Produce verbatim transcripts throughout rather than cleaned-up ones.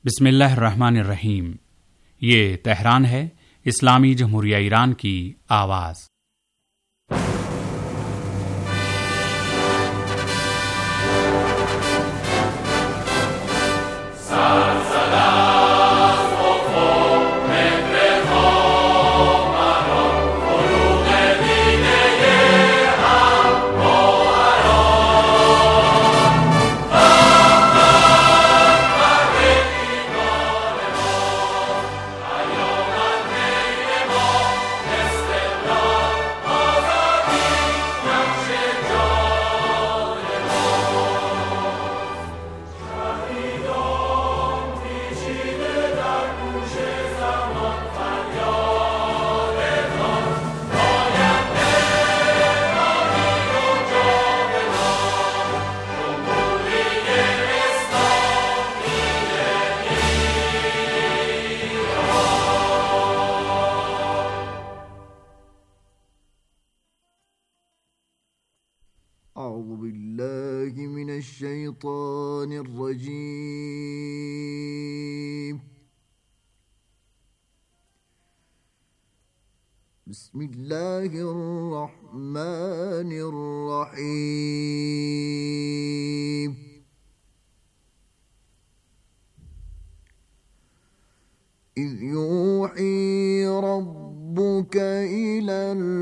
बिस्मिल्लाहिर्रहमानिर्रहीम। ये तेहरान है, इस्लामी जमहूरिया ईरान की आवाज़। أعوذ بالله من الشيطان الرجيم. بسم الله الرحمن الرحيم. إذ يوحي ربك إلى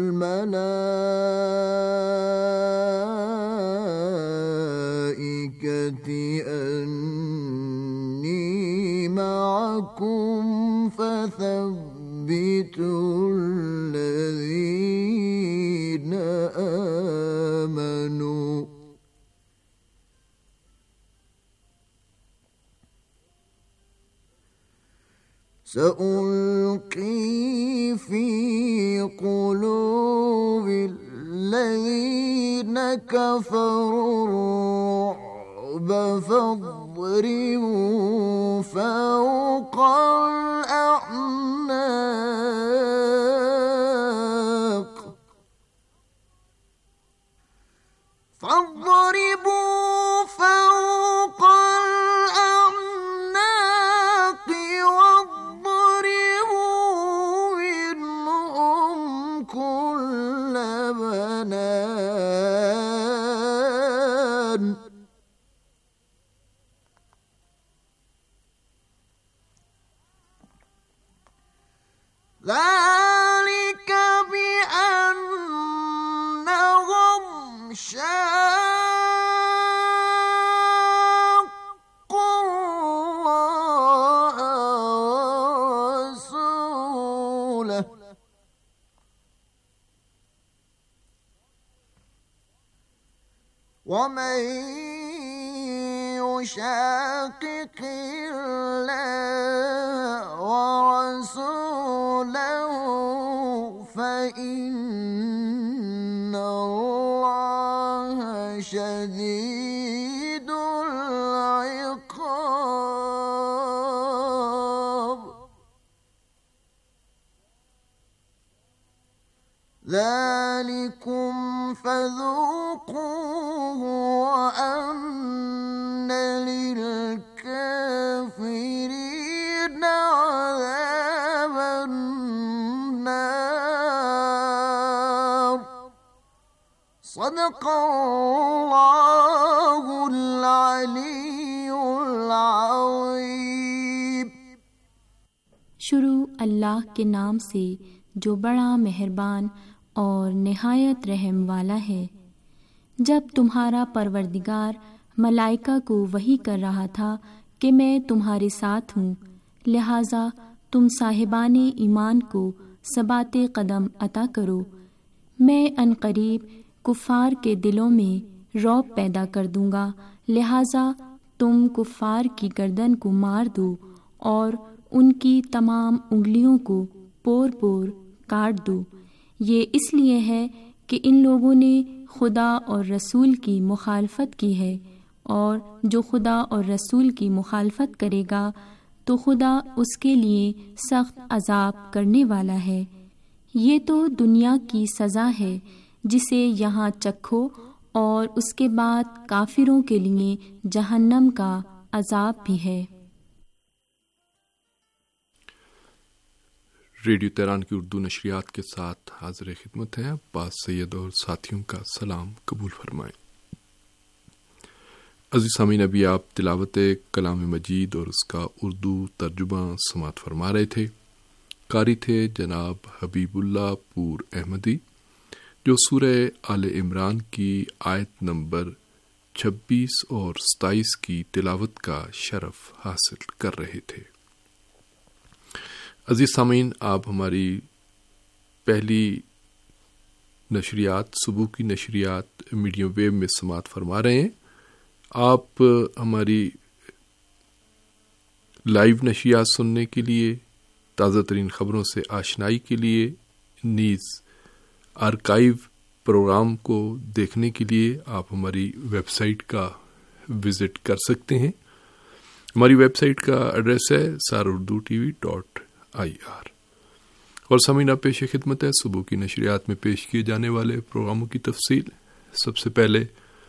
الملائكة أني معكم فثبتوا الذين آمنوا سألقي في قلوب الذين كفروا الرعب فاضربوا فوق الأعناق فاضربوا فوق الأعناق واضربوا منهم كل بنان ذلك بأنهم شاقوا الله ورسوله ومن يشاقق الله ورسوله فإن الله شديد العقاب. ذلكم فذوقوه وأن للكافرين عذاب النار. صدق الله العلي العظيم. शुरू अल्लाह के नाम से जो बड़ा मेहरबान और निहायत रहम वाला है। जब तुम्हारा परवरदिगार मलाइका को वही कर रहा था कि मैं तुम्हारे साथ हूँ, लिहाजा तुम साहिबाने ईमान को सबाते कदम अता करो। मैं अनकरीब कुफ़ार के दिलों में रौब पैदा कर दूँगा, लिहाजा तुम कुफ़ार की गर्दन को मार दो और उनकी तमाम उंगलियों को पोर पोर काट दो। ये इसलिए है कि इन लोगों ने खुदा और रसूल की मुखालफत की है, और जो खुदा और रसूल की मुखालफत करेगा तो खुदा उसके लिए सख्त अजाब करने वाला है। ये तो दुनिया की सज़ा है जिसे यहाँ चखो, और उसके बाद काफिरों के लिए जहन्नम का अजाब भी है। ریڈیو تہران کی اردو نشریات کے ساتھ حاضر خدمت ہیں. عباس سید اور ساتھیوں کا سلام قبول فرمائیں. عزیز سامعین، ابھی آپ تلاوت کلام مجید اور اس کا اردو ترجمہ سماعت فرما رہے تھے. قاری تھے جناب حبیب اللہ پور احمدی، جو سورہ آل عمران کی آیت نمبر چھبیس اور ستائیس کی تلاوت کا شرف حاصل کر رہے تھے. عزیز سامعین، آپ ہماری پہلی نشریات صبح کی نشریات میڈیم ویو میں سماعت فرما رہے ہیں. آپ ہماری لائیو نشریات سننے کے لیے، تازہ ترین خبروں سے آشنائی کے لیے، نیز آرکائیو پروگرام کو دیکھنے کے لیے آپ ہماری ویب سائٹ کا وزٹ کر سکتے ہیں. ہماری ویب سائٹ کا ایڈریس ہے سار Urdu T V dot I R. اور سامعین، پیش خدمت ہے صبح کی نشریات میں پیش کیے جانے والے پروگراموں کی تفصیل. سب سے پہلے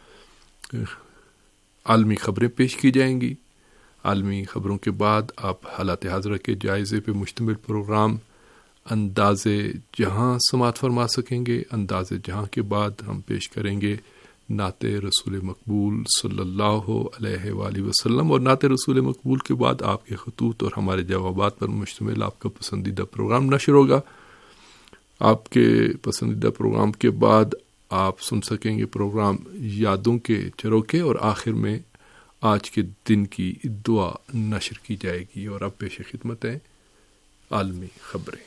عالمی خبریں پیش کی جائیں گی. عالمی خبروں کے بعد آپ حالات حاضرہ کے جائزے پہ مشتمل پروگرام انداز جہاں سماعت فرما سکیں گے. انداز جہاں کے بعد ہم پیش کریں گے نعت رسول مقبول صلی اللہ علیہ وآلہ وسلم، اور نعت رسول مقبول کے بعد آپ کے خطوط اور ہمارے جوابات پر مشتمل آپ کا پسندیدہ پروگرام نشر ہوگا. آپ کے پسندیدہ پروگرام کے بعد آپ سن سکیں گے پروگرام یادوں کے چروکے، اور آخر میں آج کے دن کی دعا نشر کی جائے گی. اور اب پیش خدمت ہے عالمی خبریں.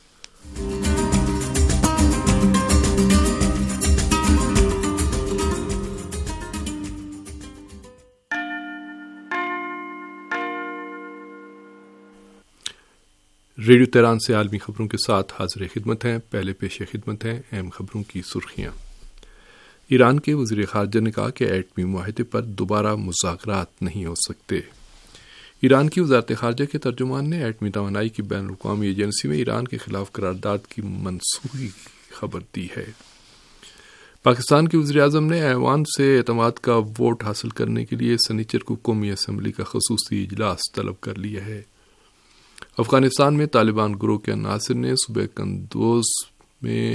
ریڈیو تہران سے عالمی خبروں کے ساتھ حاضر خدمت ہیں. پہلے پیش خدمت ہیں اہم خبروں کی سرخیاں. ایران کے وزیر خارجہ نے کہا کہ ایٹمی معاہدے پر دوبارہ مذاکرات نہیں ہو سکتے. ایران کی وزارت خارجہ کے ترجمان نے ایٹمی توانائی کی بین الاقوامی ایجنسی میں ایران کے خلاف قرارداد کی منسوخی کی خبر دی ہے. پاکستان کے وزیر اعظم نے ایوان سے اعتماد کا ووٹ حاصل کرنے کے لیے سنیچر کو قومی اسمبلی کا خصوصی اجلاس طلب کر لیا ہے. افغانستان میں طالبان گروہ کے عناصر نے صوبہ قندوز میں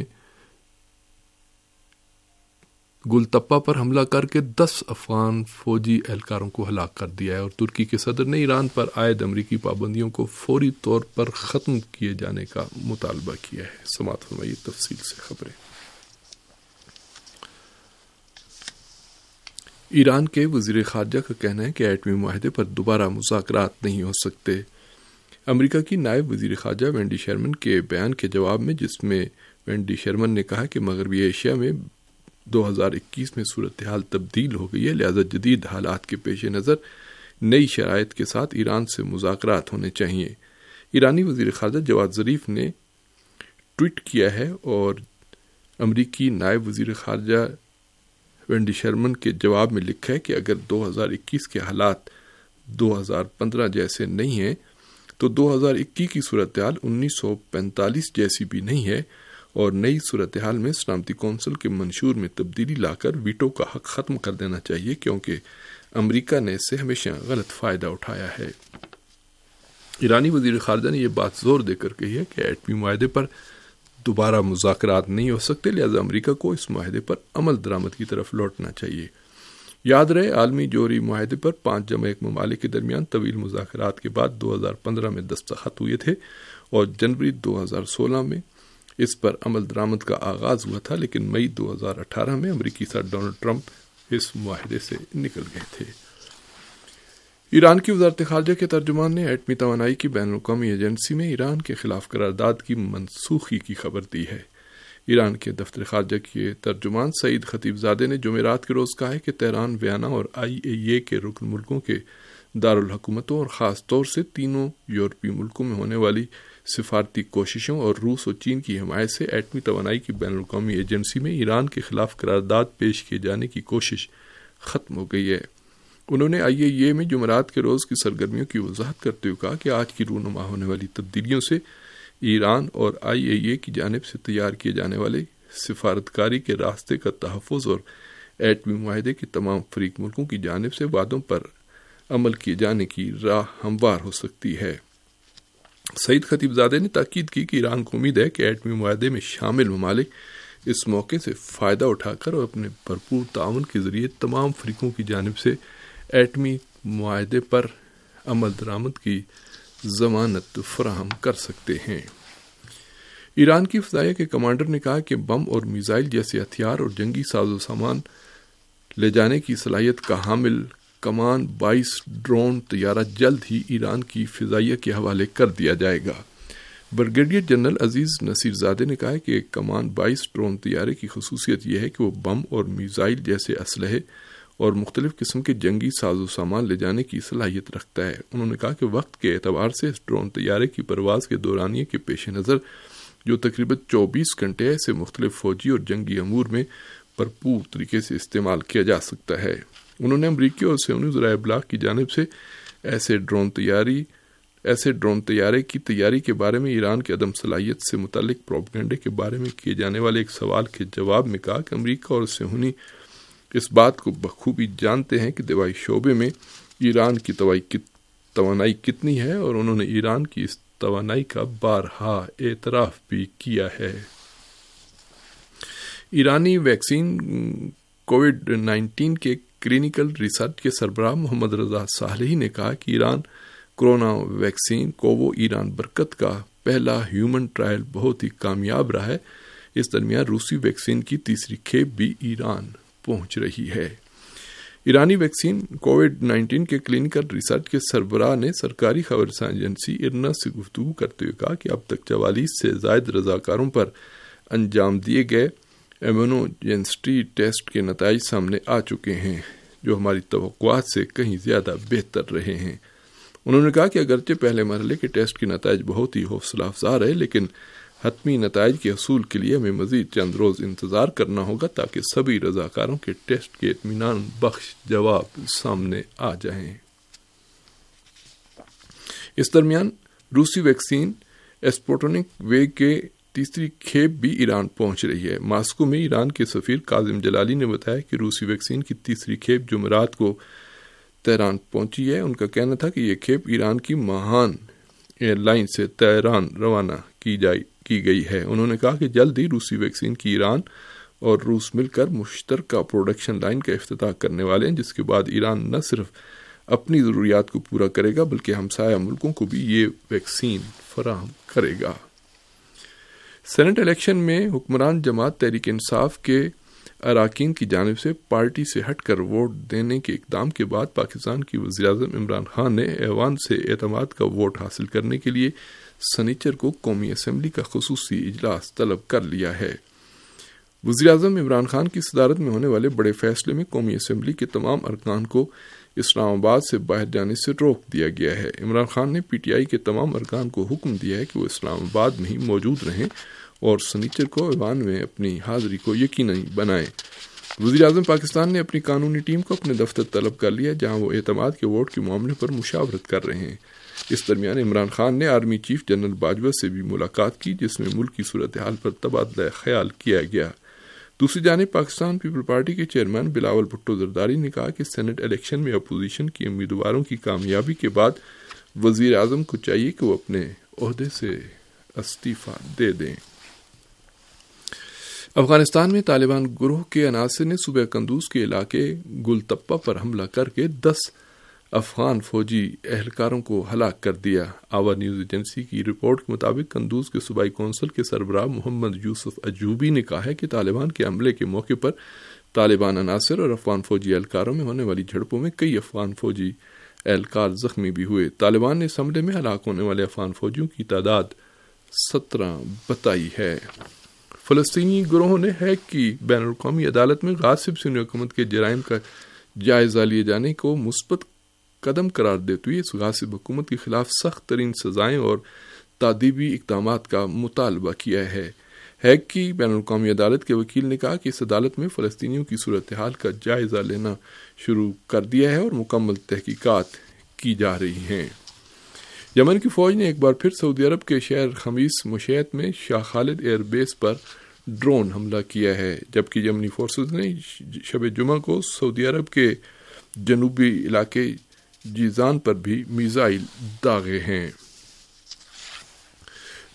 گلتپا پر حملہ کر کے دس افغان فوجی اہلکاروں کو ہلاک کر دیا ہے، اور ترکی کے صدر نے ایران پر عائد امریکی پابندیوں کو فوری طور پر ختم کیے جانے کا مطالبہ کیا ہے. سماعت فرمائیے تفصیل سے خبریں. ایران کے وزیر خارجہ کا کہنا ہے کہ ایٹمی معاہدے پر دوبارہ مذاکرات نہیں ہو سکتے. امریکہ کی نائب وزیر خارجہ وینڈی شرمن کے بیان کے جواب میں، جس میں وینڈی شرمن نے کہا کہ مغربی ایشیا میں دو ہزار اکیس میں صورتحال تبدیل ہو گئی ہے، لہذا جدید حالات کے پیش نظر نئی شرائط کے ساتھ ایران سے مذاکرات ہونے چاہیے. ایرانی وزیر خارجہ جواد ظریف نے ٹویٹ کیا ہے اور امریکی نائب وزیر خارجہ وینڈی شرمن کے جواب میں لکھا ہے کہ اگر دو ہزار اکیس کے حالات دو ہزار پندرہ جیسے نہیں ہیں تو دو ہزار اکیس کی صورتحال انیس سو پینتالیس جیسی بھی نہیں ہے، اور نئی صورتحال میں سلامتی کونسل کے منشور میں تبدیلی لا کر ویٹو کا حق ختم کر دینا چاہیے، کیونکہ امریکہ نے اس سے ہمیشہ غلط فائدہ اٹھایا ہے. ایرانی وزیر خارجہ نے یہ بات زور دے کر کہی ہے کہ ایٹمی معاہدے پر دوبارہ مذاکرات نہیں ہو سکتے، لہذا امریکہ کو اس معاہدے پر عمل درآمد کی طرف لوٹنا چاہیے. یاد رہے، عالمی جوہری معاہدے پر پانچ جمع ایک ممالک کے درمیان طویل مذاکرات کے بعد دو ہزار پندرہ میں دستخط ہوئے تھے، اور جنوری دو ہزار سولہ میں اس پر عمل درآمد کا آغاز ہوا تھا، لیکن مئی دو ہزار اٹھارہ میں امریکی صدر ڈونلڈ ٹرمپ اس معاہدے سے نکل گئے تھے. ایران کی وزارت خارجہ کے ترجمان نے ایٹمی توانائی کی بین الاقوامی ایجنسی میں ایران کے خلاف قرارداد کی منسوخی کی خبر دی ہے. ایران کے دفتر خارجہ کے ترجمان سعید خطیب زادے نے جمعرات کے روز کہا ہے کہ تہران، ویانا اور آئی اے اے کے رکن ملکوں کے دارالحکومتوں اور خاص طور سے تینوں یورپی ملکوں میں ہونے والی سفارتی کوششوں اور روس اور چین کی حمایت سے ایٹمی توانائی کی بین الاقوامی ایجنسی میں ایران کے خلاف قرارداد پیش کیے جانے کی کوشش ختم ہو گئی ہے. انہوں نے آئی اے اے میں جمعرات کے روز کی سرگرمیوں کی وضاحت کرتے ہوئے کہا کہ آج کی رونما ہونے والی تبدیلیوں سے ایران اور آئی اے اے کی جانب سے تیار کیے جانے والے سفارتکاری کے راستے کا تحفظ اور ایٹمی معاہدے کے تمام فریق ملکوں کی جانب سے وعدوں پر عمل کیے جانے کی راہ ہموار ہو سکتی ہے. سعید خطیب زادے نے تاکید کی کہ ایران کو امید ہے کہ ایٹمی معاہدے میں شامل ممالک اس موقع سے فائدہ اٹھا کر اور اپنے بھرپور تعاون کے ذریعے تمام فریقوں کی جانب سے ایٹمی معاہدے پر عمل درآمد کی ضمانت فراہم کر سکتے ہیں۔ ایران کی فضائیہ کے کمانڈر نے کہا کہ بم اور میزائل جیسے ہتھیار اور جنگی ساز و سامان لے جانے کی صلاحیت کا حامل کمان بائیس ڈرون طیارہ جلد ہی ایران کی فضائیہ کے حوالے کر دیا جائے گا۔ Brigadier general Aziz Nasirzadeh نے کہا کہ کمان بائیس ڈرون طیارے کی خصوصیت یہ ہے کہ وہ بم اور میزائل جیسے اسلحے اور مختلف قسم کے جنگی ساز و سامان لے جانے کی صلاحیت رکھتا ہے۔ انہوں نے کہا کہ وقت کے اعتبار سے اس ڈرون طیارے کی پرواز کے دورانیے کے پیش نظر جو تقریباً چوبیس گھنٹے ہے اسے مختلف فوجی اور جنگی امور میں بھرپور طریقے سے استعمال کیا جا سکتا ہے۔ انہوں نے امریکی اور صہیونی ذرائع ابلاغ کی جانب سے ایسے ڈرون تیاری ایسے ڈرون طیارے کی تیاری کے بارے میں ایران کے عدم صلاحیت سے متعلق پروپیگنڈے کے بارے میں کیے جانے والے ایک سوال کے جواب میں کہا کہ امریکہ اور صہیونی اس بات کو بخوبی جانتے ہیں کہ دفاعی شعبے میں ایران کی توانائی کتنی ہے، اور انہوں نے ایران کی اس توانائی کا بارہا اعتراف بھی کیا ہے۔ ایرانی ویکسین کووڈ نائنٹین کے کلینکل ریسرچ کے سربراہ محمد رضا صالحی نے کہا کہ Iran corona vaccine COVIran Barekat کا پہلا ہیومن ٹرائل بہت ہی کامیاب رہا ہے۔ اس درمیان روسی ویکسین کی تیسری کھیپ بھی ایران پہنچ رہی ہے۔ ایرانی ویکسین کووڈ نائنٹین کے کلینکل ریسرچ کے سربراہ نے سرکاری خبر رساں ایجنسی ارنا سے گفتگو کرتے ہوئے کہا کہ اب تک چوالیس سے زائد رضاکاروں پر انجام دیے گئے ایمونوجینسٹی ٹیسٹ کے نتائج سامنے آ چکے ہیں جو ہماری توقعات سے کہیں زیادہ بہتر رہے ہیں۔ انہوں نے کہا کہ اگرچہ پہلے مرحلے کے ٹیسٹ کے نتائج بہت ہی حوصلہ افزا رہے، لیکن حتمی نتائج کے حصول کے لیے ہمیں مزید چند روز انتظار کرنا ہوگا تاکہ سبھی رضاکاروں کے ٹیسٹ کے اطمینان بخش جواب سامنے آ جائیں۔ اس درمیان روسی ویکسین اسپوٹنک وے کے تیسری کھیپ بھی ایران پہنچ رہی ہے۔ ماسکو میں ایران کے سفیر کاظم جلالی نے بتایا کہ روسی ویکسین کی تیسری کھیپ جمعرات کو تہران پہنچی ہے۔ ان کا کہنا تھا کہ یہ کھیپ ایران کی مہان ایئر لائن سے تہران روانہ کی جائے کی گئی ہے۔ انہوں نے کہا کہ جلد ہی روسی ویکسین کی ایران اور روس مل کر مشترکہ پروڈکشن لائن کا افتتاح کرنے والے ہیں، جس کے بعد ایران نہ صرف اپنی ضروریات کو پورا کرے گا بلکہ ہمسایہ ملکوں کو بھی یہ ویکسین فراہم کرے گا۔ سینٹ الیکشن میں حکمران جماعت تحریک انصاف کے اراکین کی جانب سے پارٹی سے ہٹ کر ووٹ دینے کے اقدام کے بعد پاکستان کی وزیراعظم عمران خان نے ایوان سے اعتماد کا ووٹ حاصل کرنے کے لیے سنیچر کو قومی اسمبلی کا خصوصی اجلاس طلب کر لیا ہے۔ وزیراعظم عمران خان کی صدارت میں ہونے والے بڑے فیصلے میں قومی اسمبلی کے تمام ارکان کو اسلام آباد سے باہر جانے سے روک دیا گیا ہے۔ عمران خان نے پی ٹی آئی کے تمام ارکان کو حکم دیا ہے کہ وہ اسلام آباد میں ہی موجود رہیں اور سنیچر کو ایوان میں اپنی حاضری کو یقینی بنائیں۔ وزیراعظم پاکستان نے اپنی قانونی ٹیم کو اپنے دفتر طلب کر لیا جہاں وہ اعتماد کے ووٹ کے معاملے پر مشاورت کر رہے ہیں۔ اس درمیان عمران خان نے آرمی چیف جنرل باجوہ سے بھی ملاقات کی جس میں ملک کی صورتحال پر تبادلہ خیال کیا گیا۔ دوسری جانب پاکستان پیپل پارٹی کے چیئرمین بلاول بھٹو زرداری نے کہا کہ سینٹ الیکشن میں اپوزیشن کی امیدواروں کی کامیابی کے بعد وزیر اعظم کو چاہیے کہ وہ اپنے عہدے سے استعفیٰ دے دیں۔ افغانستان میں طالبان گروہ کے عناصر نے صوبہ قندوز کے علاقے گلتپا پر حملہ کر کے دس افغان فوجی اہلکاروں کو ہلاک کر دیا۔ آوا نیوز ایجنسی کی رپورٹ کے مطابق قندوز کے صوبائی کونسل کے سربراہ محمد یوسف اجوبی نے کہا ہے کہ طالبان کے حملے کے موقع پر طالبان عناصر اور افغان فوجی اہلکاروں میں ہونے والی جھڑپوں میں کئی افغان فوجی اہلکار زخمی بھی ہوئے۔ طالبان نے اس حملے میں ہلاک ہونے والے افغان فوجیوں کی تعداد سترہ بتائی ہے۔ فلسطینی گروہوں نے ہیگ کی بین الاقوامی عدالت میں غاصب سنی حکومت کے جرائم کا جائزہ لیے جانے کو مثبت قدم قرار دیتے ہوئے اس غاصب حکومت کے خلاف سخت ترین سزائیں اور تادیبی اقدامات کا مطالبہ کیا ہے۔ ہیگ کی بین الاقوامی عدالت کے وکیل نے کہا کہ اس عدالت میں فلسطینیوں کی صورتحال کا جائزہ لینا شروع کر دیا ہے اور مکمل تحقیقات کی جا رہی ہیں۔ یمن کی فوج نے ایک بار پھر سعودی عرب کے شہر خمیس مشیت میں شاہ خالد ایئر بیس پر ڈرون حملہ کیا ہے، جبکہ یمنی فورسز نے شب جمعہ کو سعودی عرب کے جنوبی علاقے جیزان پر بھی میزائل داغے ہیں۔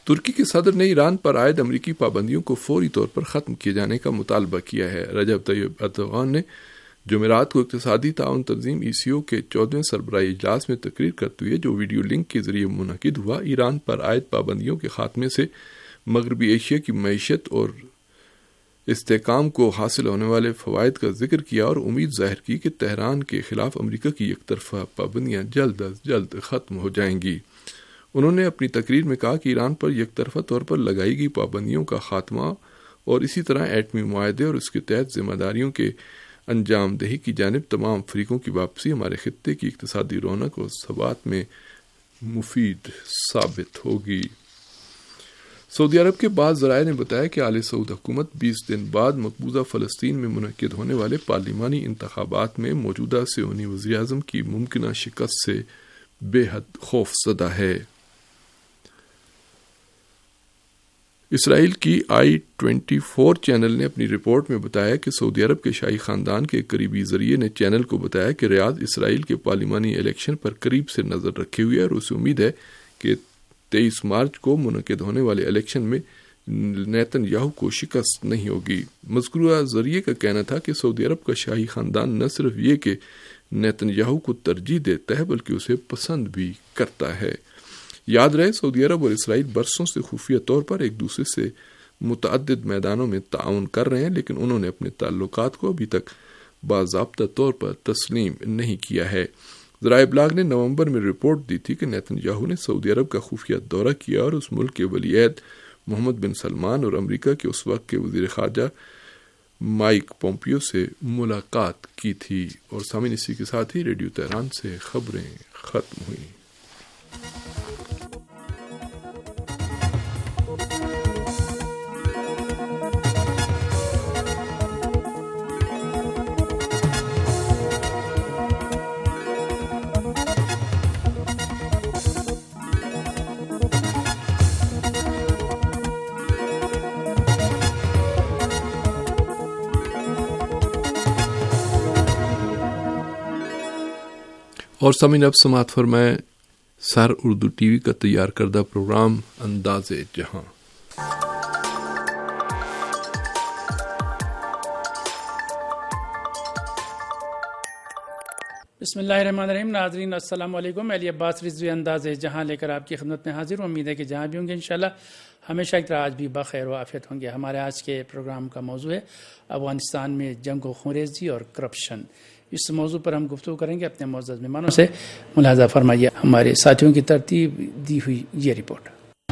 ترکی کے صدر نے ایران پر عائد امریکی پابندیوں کو فوری طور پر ختم کیے جانے کا مطالبہ کیا ہے۔ رجب طیب اردوغان نے جمعرات کو اقتصادی تعاون تنظیم ای سی او کے چودہویں سربراہی اجلاس میں تقریر کرتے ہوئے، جو ویڈیو لنک کے ذریعے منعقد ہوا، ایران پر عائد پابندیوں کے خاتمے سے مغربی ایشیا کی معیشت اور استحکام کو حاصل ہونے والے فوائد کا ذکر کیا اور امید ظاہر کی کہ تہران کے خلاف امریکہ کی یک طرفہ پابندیاں جلد از جلد ختم ہو جائیں گی۔ انہوں نے اپنی تقریر میں کہا کہ ایران پر یک طرفہ طور پر لگائی گئی پابندیوں کا خاتمہ اور اسی طرح ایٹمی معاہدے اور اس کے تحت ذمہ داریوں کے انجام دہی کی جانب تمام فریقوں کی واپسی ہمارے خطے کی اقتصادی رونق اور ثبات میں مفید ثابت ہوگی۔ سعودی عرب کے بعض ذرائع نے بتایا کہ آل سعود حکومت بیس دن بعد مقبوضہ فلسطین میں منعقد ہونے والے پارلیمانی انتخابات میں موجودہ صہیونی وزیر اعظم کی ممکنہ شکست سے بے حد خوف زدہ ہے۔ اسرائیل کی آئی ٹوینٹی فور چینل نے اپنی رپورٹ میں بتایا کہ سعودی عرب کے شاہی خاندان کے قریبی ذریعے نے چینل کو بتایا کہ ریاض اسرائیل کے پارلیمانی الیکشن پر قریب سے نظر رکھے ہوئے اور اسے امید ہے کہ تیئیس مارچ کو منعقد ہونے والے الیکشن میں نیتن یاہو کو شکست نہیں ہوگی۔ مذکورہ ذریعے کا کہنا تھا کہ سعودی عرب کا شاہی خاندان نہ صرف یہ کہ نیتن یاہو کو ترجیح دیتا ہے بلکہ اسے پسند بھی کرتا ہے۔ یاد رہے، سعودی عرب اور اسرائیل برسوں سے خفیہ طور پر ایک دوسرے سے متعدد میدانوں میں تعاون کر رہے ہیں، لیکن انہوں نے اپنے تعلقات کو ابھی تک باضابطہ طور پر تسلیم نہیں کیا ہے۔ ذرائع ابلاغ نے نومبر میں رپورٹ دی تھی کہ نیتن یاہو نے سعودی عرب کا خفیہ دورہ کیا اور اس ملک کے ولی عہد محمد بن سلمان اور امریکہ کے اس وقت کے وزیر خارجہ مائک پومپیو سے ملاقات کی تھی۔ اور سامعین، اسی کے ساتھ ہی ریڈیو تہران سے خبریں ختم ہوئیں۔ اور سامعین، اب سماعت فرمائیں سر اردو ٹی وی کا تیار کردہ پروگرام انداز جہاں۔ بسم اللہ الرحمن الرحیم۔ ناظرین السلام علیکم، میں علی عباس رضوی انداز جہاں لے کر آپ کی خدمت میں حاضر ہوں۔ امید ہے کہ جہاں بھی ہوں گے انشاءاللہ ہمیشہ کی طرح آج بھی بخیر و عافیت ہوں گے۔ ہمارے آج کے پروگرام کا موضوع ہے افغانستان میں جنگ و خونریزی اور کرپشن۔ اس موضوع پر ہم گفتگو کریں گے اپنے معزز مہمانوں سے۔ ملاحظہ فرمائیے ہمارے ساتھیوں کی ترتیب دی ہوئی یہ رپورٹ۔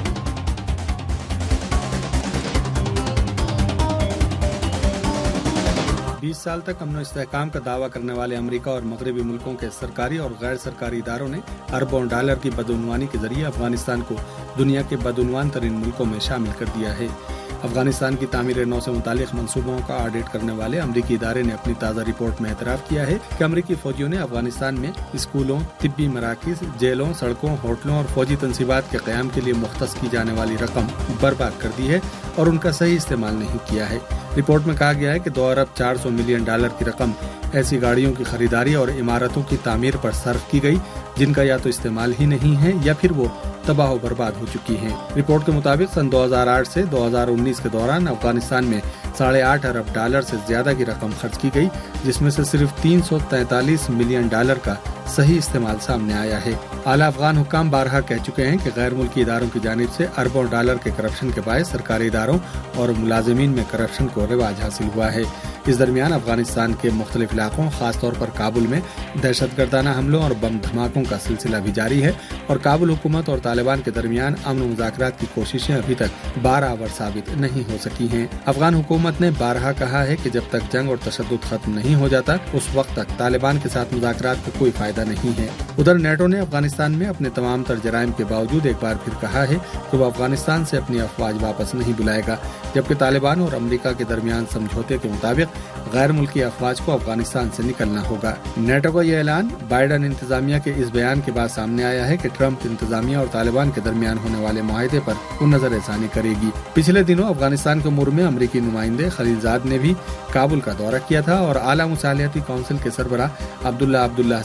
بیس سال تک امن و استحکام کا دعویٰ کرنے والے امریکہ اور مغربی ملکوں کے سرکاری اور غیر سرکاری اداروں نے اربوں ڈالر کی بدعنوانی کے ذریعے افغانستان کو دنیا کے بدعنوان ترین ملکوں میں شامل کر دیا ہے۔ افغانستان کی تعمیر نو سے متعلق منصوبوں کا آڈٹ کرنے والے امریکی ادارے نے اپنی تازہ رپورٹ میں اعتراف کیا ہے کہ امریکی فوجیوں نے افغانستان میں اسکولوں، طبی مراکز، جیلوں، سڑکوں، ہوٹلوں اور فوجی تنصیبات کے قیام کے لیے مختص کی جانے والی رقم برباد کر دی ہے اور ان کا صحیح استعمال نہیں کیا ہے۔ رپورٹ میں کہا گیا ہے کہ دو ارب چار سو ملین ڈالر کی رقم ایسی گاڑیوں کی خریداری اور عمارتوں کی تعمیر پر صرف کی گئی جن کا یا تو استعمال ہی نہیں ہے یا پھر وہ تباہ و برباد ہو چکی ہیں۔ رپورٹ کے مطابق سن دو ہزار آٹھ سے دو ہزار انیس کے دوران افغانستان میں ساڑھے آٹھ ارب ڈالر سے زیادہ کی رقم خرچ کی گئی، جس میں سے صرف تین سو تینتالیس ملین ڈالر کا صحیح استعمال سامنے آیا ہے۔ اعلیٰ افغان حکام بارہا کہہ چکے ہیں کہ غیر ملکی اداروں کی جانب سے اربوں ڈالر کے کرپشن کے باعث سرکاری اداروں اور ملازمین میں کرپشن کو رواج حاصل ہوا ہے۔ اس درمیان افغانستان کے مختلف علاقوں خاص طور پر کابل میں دہشت گردانہ حملوں اور بم دھماکوں کا سلسلہ بھی جاری ہے اور کابل حکومت اور طالبان کے درمیان امن و مذاکرات کی کوششیں ابھی تک بارآور ثابت نہیں ہو سکی ہیں۔ افغان حکومت نے بارہا کہا ہے کہ جب تک جنگ اور تشدد ختم نہیں ہو جاتا اس وقت تک طالبان کے ساتھ مذاکرات کا کوئی فائدہ نہیں ہے۔ ادھر نیٹو نے افغانستان میں اپنے تمام تر جرائم کے باوجود ایک بار پھر کہا ہے کہ وہ افغانستان سے اپنی افواج واپس نہیں بلائے گا، جبکہ طالبان اور امریکہ کے درمیان سمجھوتے کے مطابق غیر ملکی افواج کو افغانستان سے نکلنا ہوگا۔ نیٹو کا یہ اعلان بائیڈن انتظامیہ کے اس بیان کے بعد سامنے آیا ہے کہ ٹرمپ انتظامیہ اور طالبان کے درمیان ہونے والے معاہدے پر وہ نظر ثانی کرے گی۔ پچھلے دنوں افغانستان کے امور میں امریکی نمائندے خلیل زاد نے بھی کابل کا دورہ کیا تھا اور اعلیٰ مصالحتی کونسل کے سربراہ عبداللہ عبداللہ سمیت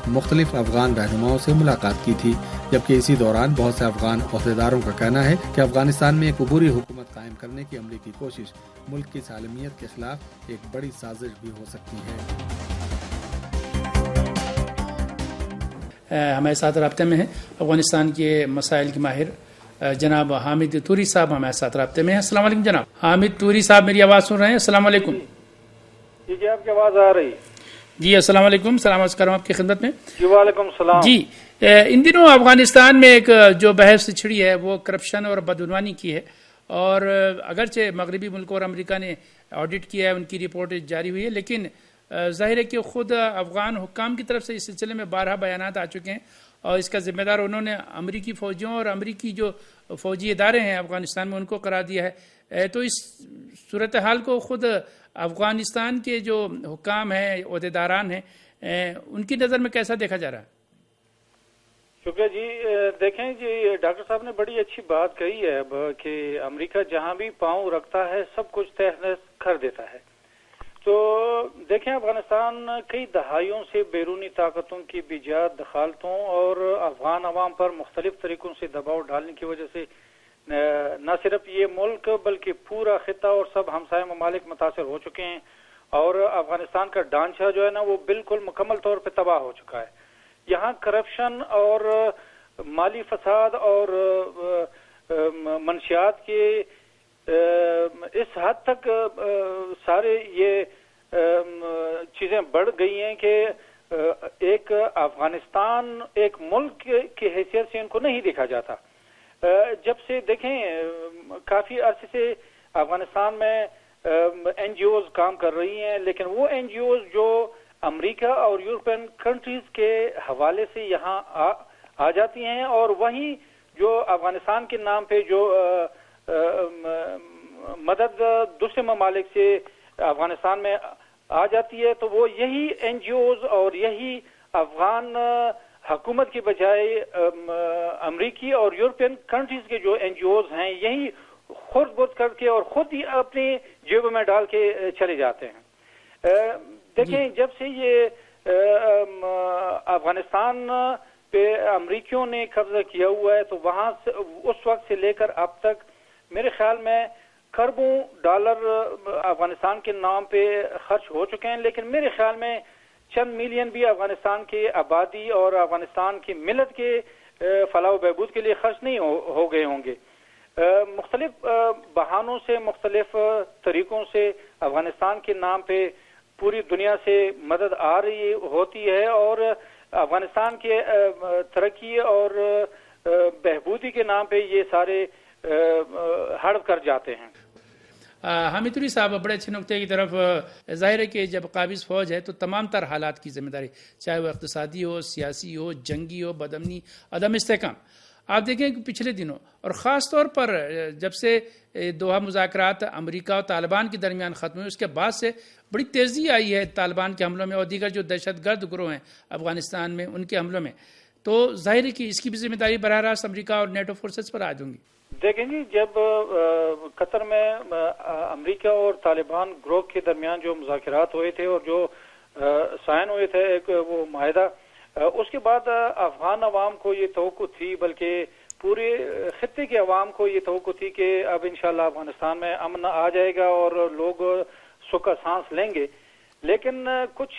مختلف افغان رہنماؤں سے ملاقات کی تھی، جبکہ اسی دوران بہت سے افغان عہدیداروں کا کہنا ہے کہ افغانستان میں ایک عبوری حکومت قائم کرنے کی امریکی کوشش ملک کی سالمیت کے خلاف ایک بڑی سازش بھی ہو سکتی ہے۔ ہمارے ساتھ رابطے میں ہیں افغانستان کے مسائل کے ماہر جناب حامد توری صاحب ہمارے ساتھ رابطے میں ہیں۔ السلام علیکم جناب حامد توری صاحب، میری آواز سن رہے ہیں؟ السلام علیکم۔ جی جی آپ کی آواز آ رہی؟ جی السلام علیکم، سلام عرض کروں آپ کی خدمت میں۔ جی وعلیکم السلام۔ جی ان دنوں افغانستان میں ایک جو بحث چھڑی ہے وہ کرپشن اور بدعنوانی کی ہے، اور اگرچہ مغربی ملکوں اور امریکہ نے آڈٹ کیا ہے، ان کی رپورٹ جاری ہوئی ہے، لیکن ظاہر ہے کہ خود افغان حکام کی طرف سے اس سلسلے میں بارہا بیانات آ چکے ہیں، اور اس کا ذمہ دار انہوں نے امریکی فوجیوں اور امریکی جو فوجی ادارے ہیں افغانستان میں ان کو قرار دیا ہے۔ تو اس صورتحال کو خود افغانستان کے جو حکام ہیں، عہدیداران ہیں، ان کی نظر میں کیسا دیکھا جا رہا ہے؟ شکریہ جی۔ دیکھیں جی، ڈاکٹر صاحب نے بڑی اچھی بات کہی ہے اب کہ امریکہ جہاں بھی پاؤں رکھتا ہے سب کچھ تہس کر دیتا ہے۔ تو دیکھیں افغانستان کئی دہائیوں سے بیرونی طاقتوں کی بیجات دخالتوں اور افغان عوام پر مختلف طریقوں سے دباؤ ڈالنے کی وجہ سے نہ صرف یہ ملک بلکہ پورا خطہ اور سب ہمسایہ ممالک متاثر ہو چکے ہیں، اور افغانستان کا ڈھانچہ جو ہے نا وہ بالکل مکمل طور پہ تباہ ہو چکا ہے۔ یہاں کرپشن اور مالی فساد اور منشیات کے اس حد تک سارے یہ چیزیں بڑھ گئی ہیں کہ ایک افغانستان ایک ملک کی حیثیت سے ان کو نہیں دیکھا جاتا۔ جب سے دیکھیں کافی عرصے سے افغانستان میں این جی اوز کام کر رہی ہیں، لیکن وہ این جی اوز جو امریکہ اور یورپین کنٹریز کے حوالے سے یہاں آ, آ جاتی ہیں، اور وہیں جو افغانستان کے نام پہ جو مدد دوسرے ممالک سے افغانستان میں آ جاتی ہے، تو وہ یہی این جی اوز اور یہی افغان حکومت کی بجائے امریکی اور یورپین کنٹریز کے جو این جی اوز ہیں یہی خود بخود کر کے اور خود ہی اپنی جیبوں میں ڈال کے چلے جاتے ہیں۔ دیکھیں جب سے یہ افغانستان پہ امریکیوں نے قبضہ کیا ہوا ہے تو وہاں سے اس وقت سے لے کر اب تک میرے خیال میں کروڑوں ڈالر افغانستان کے نام پہ خرچ ہو چکے ہیں، لیکن میرے خیال میں چند ملین بھی افغانستان کی آبادی اور افغانستان کی ملت کے فلاح و بہبود کے لیے خرچ نہیں ہو گئے ہوں گے۔ مختلف بہانوں سے مختلف طریقوں سے افغانستان کے نام پہ پوری دنیا سے مدد آ رہی ہوتی ہے، اور افغانستان کے ترقی اور بہبودی کے نام پہ یہ سارے ہڑپ کر جاتے ہیں۔ حامد توری صاحب بڑے اچھے نقطے کی طرف، ظاہر ہے کہ جب قابض فوج ہے تو تمام تر حالات کی ذمہ داری، چاہے وہ اقتصادی ہو، سیاسی ہو، جنگی ہو، بدامنی، عدم استحکام۔ آپ دیکھیں کہ پچھلے دنوں اور خاص طور پر جب سے دوحہ مذاکرات امریکہ اور طالبان کے درمیان ختم ہوئے، اس کے بعد سے بڑی تیزی آئی ہے طالبان کے حملوں میں اور دیگر جو دہشت گرد گروہ ہیں افغانستان میں ان کے حملوں میں، تو ظاہر ہے کہ اس کی بھی ذمہ داری براہ راست امریکہ اور نیٹو فورسز پر عائد ہوں گی۔ دیکھیں جی، جب قطر میں امریکہ اور طالبان گروہ کے درمیان جو مذاکرات ہوئے تھے اور جو سائن ہوئے تھے ایک وہ معاہدہ، اس کے بعد افغان عوام کو یہ توقع تھی، بلکہ پورے خطے کے عوام کو یہ توقع تھی کہ اب انشاءاللہ افغانستان میں امن آ جائے گا اور لوگ سکھ سانس لیں گے، لیکن کچھ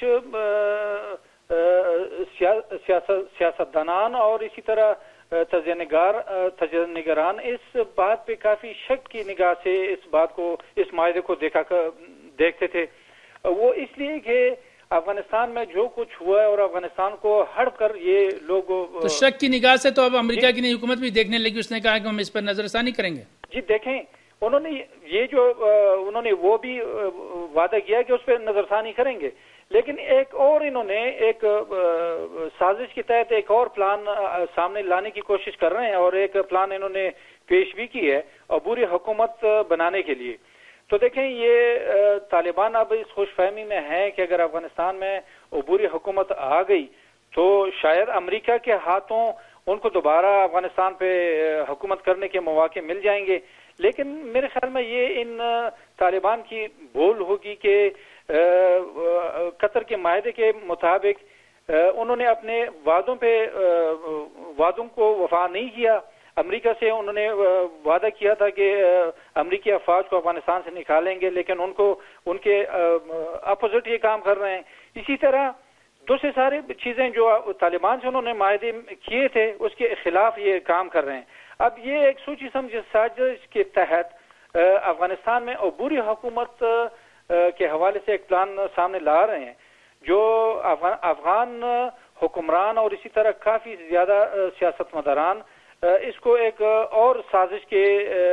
سیاست دانان اور اسی طرح تجزیہ نگار تجزیہ نگران اس بات پہ کافی شک کی نگاہ سے اس بات کو اس معاہدے کو دیکھا دیکھتے تھے۔ وہ اس لیے کہ افغانستان میں جو کچھ ہوا ہے اور افغانستان کو ہڑپ کر یہ لوگ تو شک کی نگاہ سے تو اب امریکہ کی نئی حکومت بھی دیکھنے لگی، اس نے کہا کہ ہم اس پر نظر ثانی کریں گے۔ جی دیکھیں، انہوں نے یہ جو انہوں نے وہ بھی وعدہ کیا کہ اس پہ نظر ثانی کریں گے، لیکن ایک اور انہوں نے ایک سازش کے تحت ایک اور پلان سامنے لانے کی کوشش کر رہے ہیں، اور ایک پلان انہوں نے پیش بھی کی ہے عبوری حکومت بنانے کے لیے۔ تو دیکھیں یہ طالبان اب اس خوش فہمی میں ہے کہ اگر افغانستان میں عبوری حکومت آ گئی تو شاید امریکہ کے ہاتھوں ان کو دوبارہ افغانستان پہ حکومت کرنے کے مواقع مل جائیں گے، لیکن میرے خیال میں یہ ان طالبان کی بھول ہوگی کہ قطر کے معاہدے کے مطابق انہوں نے اپنے وعدوں پہ وعدوں کو وفا نہیں کیا. امریکہ سے انہوں نے وعدہ کیا تھا کہ امریکی افواج کو افغانستان سے نکالیں گے، لیکن ان کو ان کے اپوزٹ یہ کام کر رہے ہیں. اسی طرح دوسرے سارے چیزیں جو طالبان سے انہوں نے معاہدے کیے تھے اس کے خلاف یہ کام کر رہے ہیں. اب یہ ایک سوچی سمجھی سازش کے تحت افغانستان میں عبوری حکومت کے حوالے سے ایک پلان سامنے لا رہے ہیں جو افغان حکمران اور اسی طرح کافی زیادہ سیاست مداران اس کو ایک اور سازش کے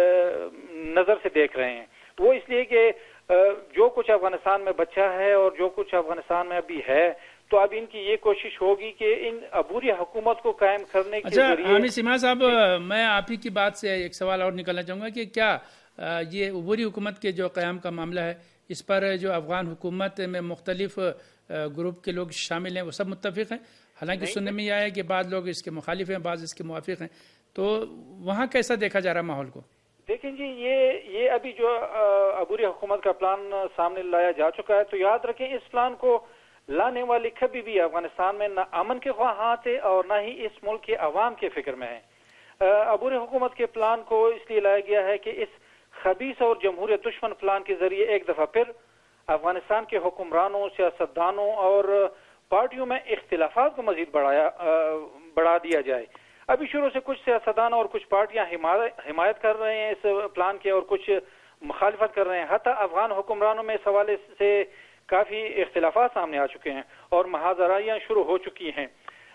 نظر سے دیکھ رہے ہیں. وہ اس لیے کہ جو کچھ افغانستان میں بچا ہے اور جو کچھ افغانستان میں ابھی ہے تو اب ان کی یہ کوشش ہوگی کہ ان عبوری حکومت کو قائم کرنے کے ذریعے. اچھا حامد سیما صاحب، میں آپ ہی کی بات سے ایک سوال اور نکالنا چاہوں گا کہ کیا یہ عبوری حکومت کے جو قیام کا معاملہ ہے اس پر جو افغان حکومت میں مختلف گروپ کے لوگ شامل ہیں وہ سب متفق ہیں؟ حالانکہ سننے میں یہ آیا کہ بعض لوگ اس کے مخالف ہیں، بعض اس کے موافق ہیں، تو وہاں کیسا دیکھا جا رہا ماحول کو؟ دیکھیں جی، یہ یہ ابھی جو عبوری حکومت کا پلان سامنے لایا جا چکا ہے تو یاد رکھیں اس پلان کو لانے والے کبھی بھی افغانستان میں نہ امن کے خواہاں تھے اور نہ ہی اس ملک کے عوام کے فکر میں ہیں. عبوری حکومت کے پلان کو اس لیے لایا گیا ہے کہ اس خبیث اور جمہوریت دشمن پلان کے ذریعے ایک دفعہ پھر افغانستان کے حکمرانوں، سیاستدانوں اور پارٹیوں میں اختلافات کو مزید بڑھایا بڑھا دیا جائے. ابھی شروع سے کچھ سیاستدان اور کچھ پارٹیاں حمایت کر رہے ہیں اس پلان کے اور کچھ مخالفت کر رہے ہیں. حتی افغان حکمرانوں میں اس حوالے سے کافی اختلافات سامنے آ چکے ہیں اور محاذرائیاں شروع ہو چکی ہیں.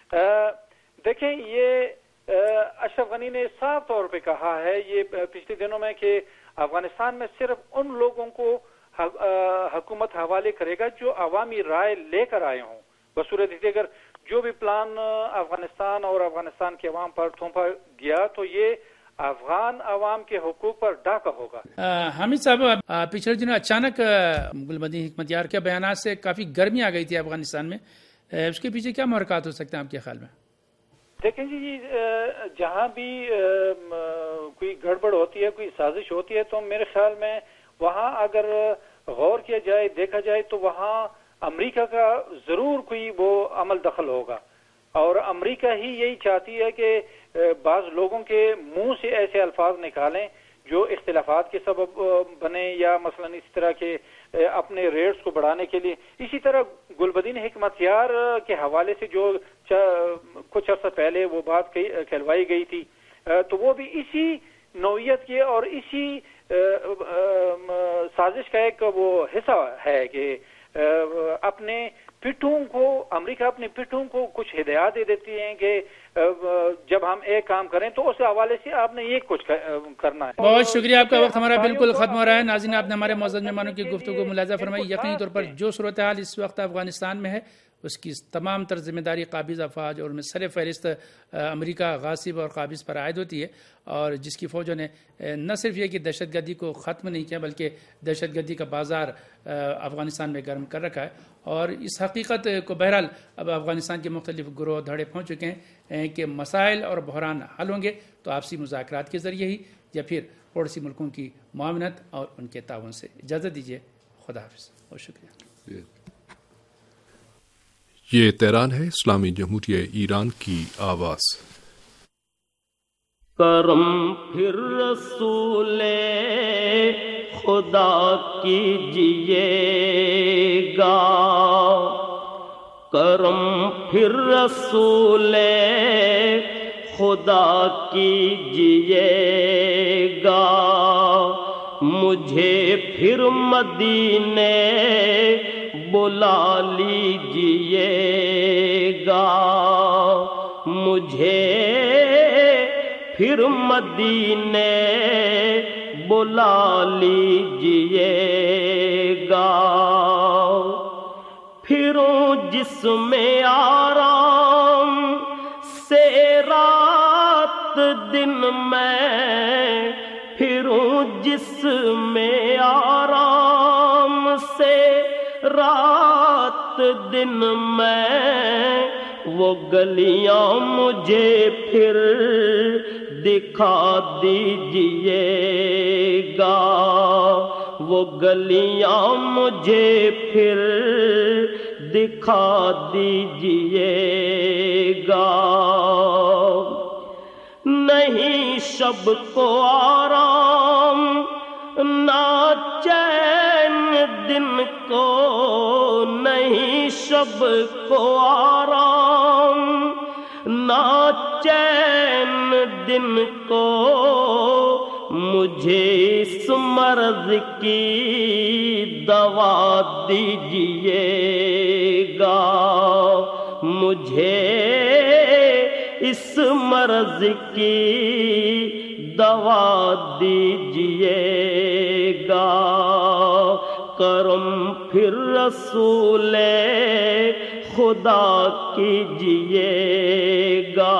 دیکھیں، یہ اشرف غنی نے صاف طور پہ کہا ہے یہ پچھلے دنوں میں کہ افغانستان میں صرف ان لوگوں کو حکومت حوالے کرے گا جو عوامی رائے لے کر آئے ہوں. بصورت اگر جو بھی پلان افغانستان اور افغانستان کے عوام پر تھوپا گیا تو یہ افغان عوام کے حقوق پر ڈاکہ ہوگا. حامد صاحب، پچھلے دنوں اچانک گلبدین حکمت یار کے بیانات سے کافی گرمی آ گئی تھی افغانستان میں، اس کے پیچھے کیا محرکات ہو سکتے ہیں آپ کے خیال میں؟ دیکھیں جی، جہاں بھی کوئی گڑبڑ ہوتی ہے، کوئی سازش ہوتی ہے تو میرے خیال میں وہاں اگر غور کیا جائے، دیکھا جائے تو وہاں امریکہ کا ضرور کوئی وہ عمل دخل ہوگا. اور امریکہ ہی یہی چاہتی ہے کہ بعض لوگوں کے منہ سے ایسے الفاظ نکالیں جو اختلافات کے سبب بنے یا مثلا اس طرح کے اپنے ریٹس کو بڑھانے کے لیے. اسی طرح گلبدین حکمت یار کے حوالے سے جو کچھ عرصہ پہلے وہ بات کہلوائی گئی تھی تو وہ بھی اسی نوعیت کے اور اسی سازش کا ایک وہ حصہ ہے کہ اپنے پٹھوں کو امریکہ اپنے پٹھوں کو کچھ ہدایات دے دیتی ہیں کہ جب ہم ایک کام کریں تو اس حوالے سے آپ نے یہ کچھ کرنا ہے. بہت شکریہ، آپ کا وقت ہمارا بالکل ختم ہو رہا ہے. ناظرین، آپ نے ہمارے معزز مہمانوں کی گفتگو ملاحظہ فرمائی. یقینی طور پر جو صورتحال اس وقت افغانستان میں ہے اس کی تمام تر ذمہ داری قابض افواج اور ان میں سر فہرست امریکہ غاصب اور قابض پر عائد ہوتی ہے، اور جس کی فوجوں نے نہ صرف یہ کہ دہشت گردی کو ختم نہیں کیا بلکہ دہشت گردی کا بازار افغانستان میں گرم کر رکھا ہے. اور اس حقیقت کو بہرحال اب افغانستان کے مختلف گروہ دھڑے پہنچ چکے ہیں کہ مسائل اور بحران حل ہوں گے تو آپسی مذاکرات کے ذریعے ہی یا پھر پڑوسی ملکوں کی معاونت اور ان کے تعاون سے. اجازت دیجیے، خدا حافظ اور شکریہ. یہ تہران ہے، اسلامی جمہوریہ ایران کی آواز. کرم پھر رسول خدا کیجیے گا، کرم پھر رسول خدا کیجیے گا، مجھے پھر مدینے بلا لیجیے گا، مجھے پھر مدینے بلا لیجیے گا، پھروں جس میں آرام سے رات دن میں، پھروں جس میں آرام سے رات دن میں، وہ گلیاں مجھے پھر دکھا دیجیے گا، وہ گلیاں مجھے پھر دکھا دیجیے گا. نہیں شب کو آرام نہ چین دن کو، نہیں شب کو آرام نہ چین دن کو، مجھے اس مرض کی دوا دیجیے گا. مجھے اس مرض کی دوا دیجیے گا. کرم پھر رسول خدا کیجیے گا.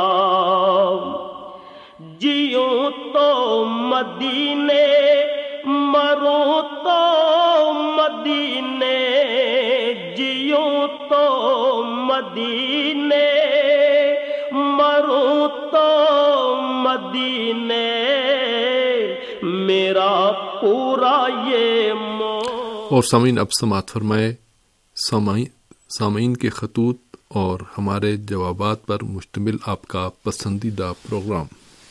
جیوں تو مدینے مروں تو مدینے، جیوں تو مدینے مروں تو مدینے، میرا پورا یہ مو. اور سامعین اب سماعت فرمائے سامعین کے خطوط اور ہمارے جوابات پر مشتمل آپ کا پسندیدہ پروگرام.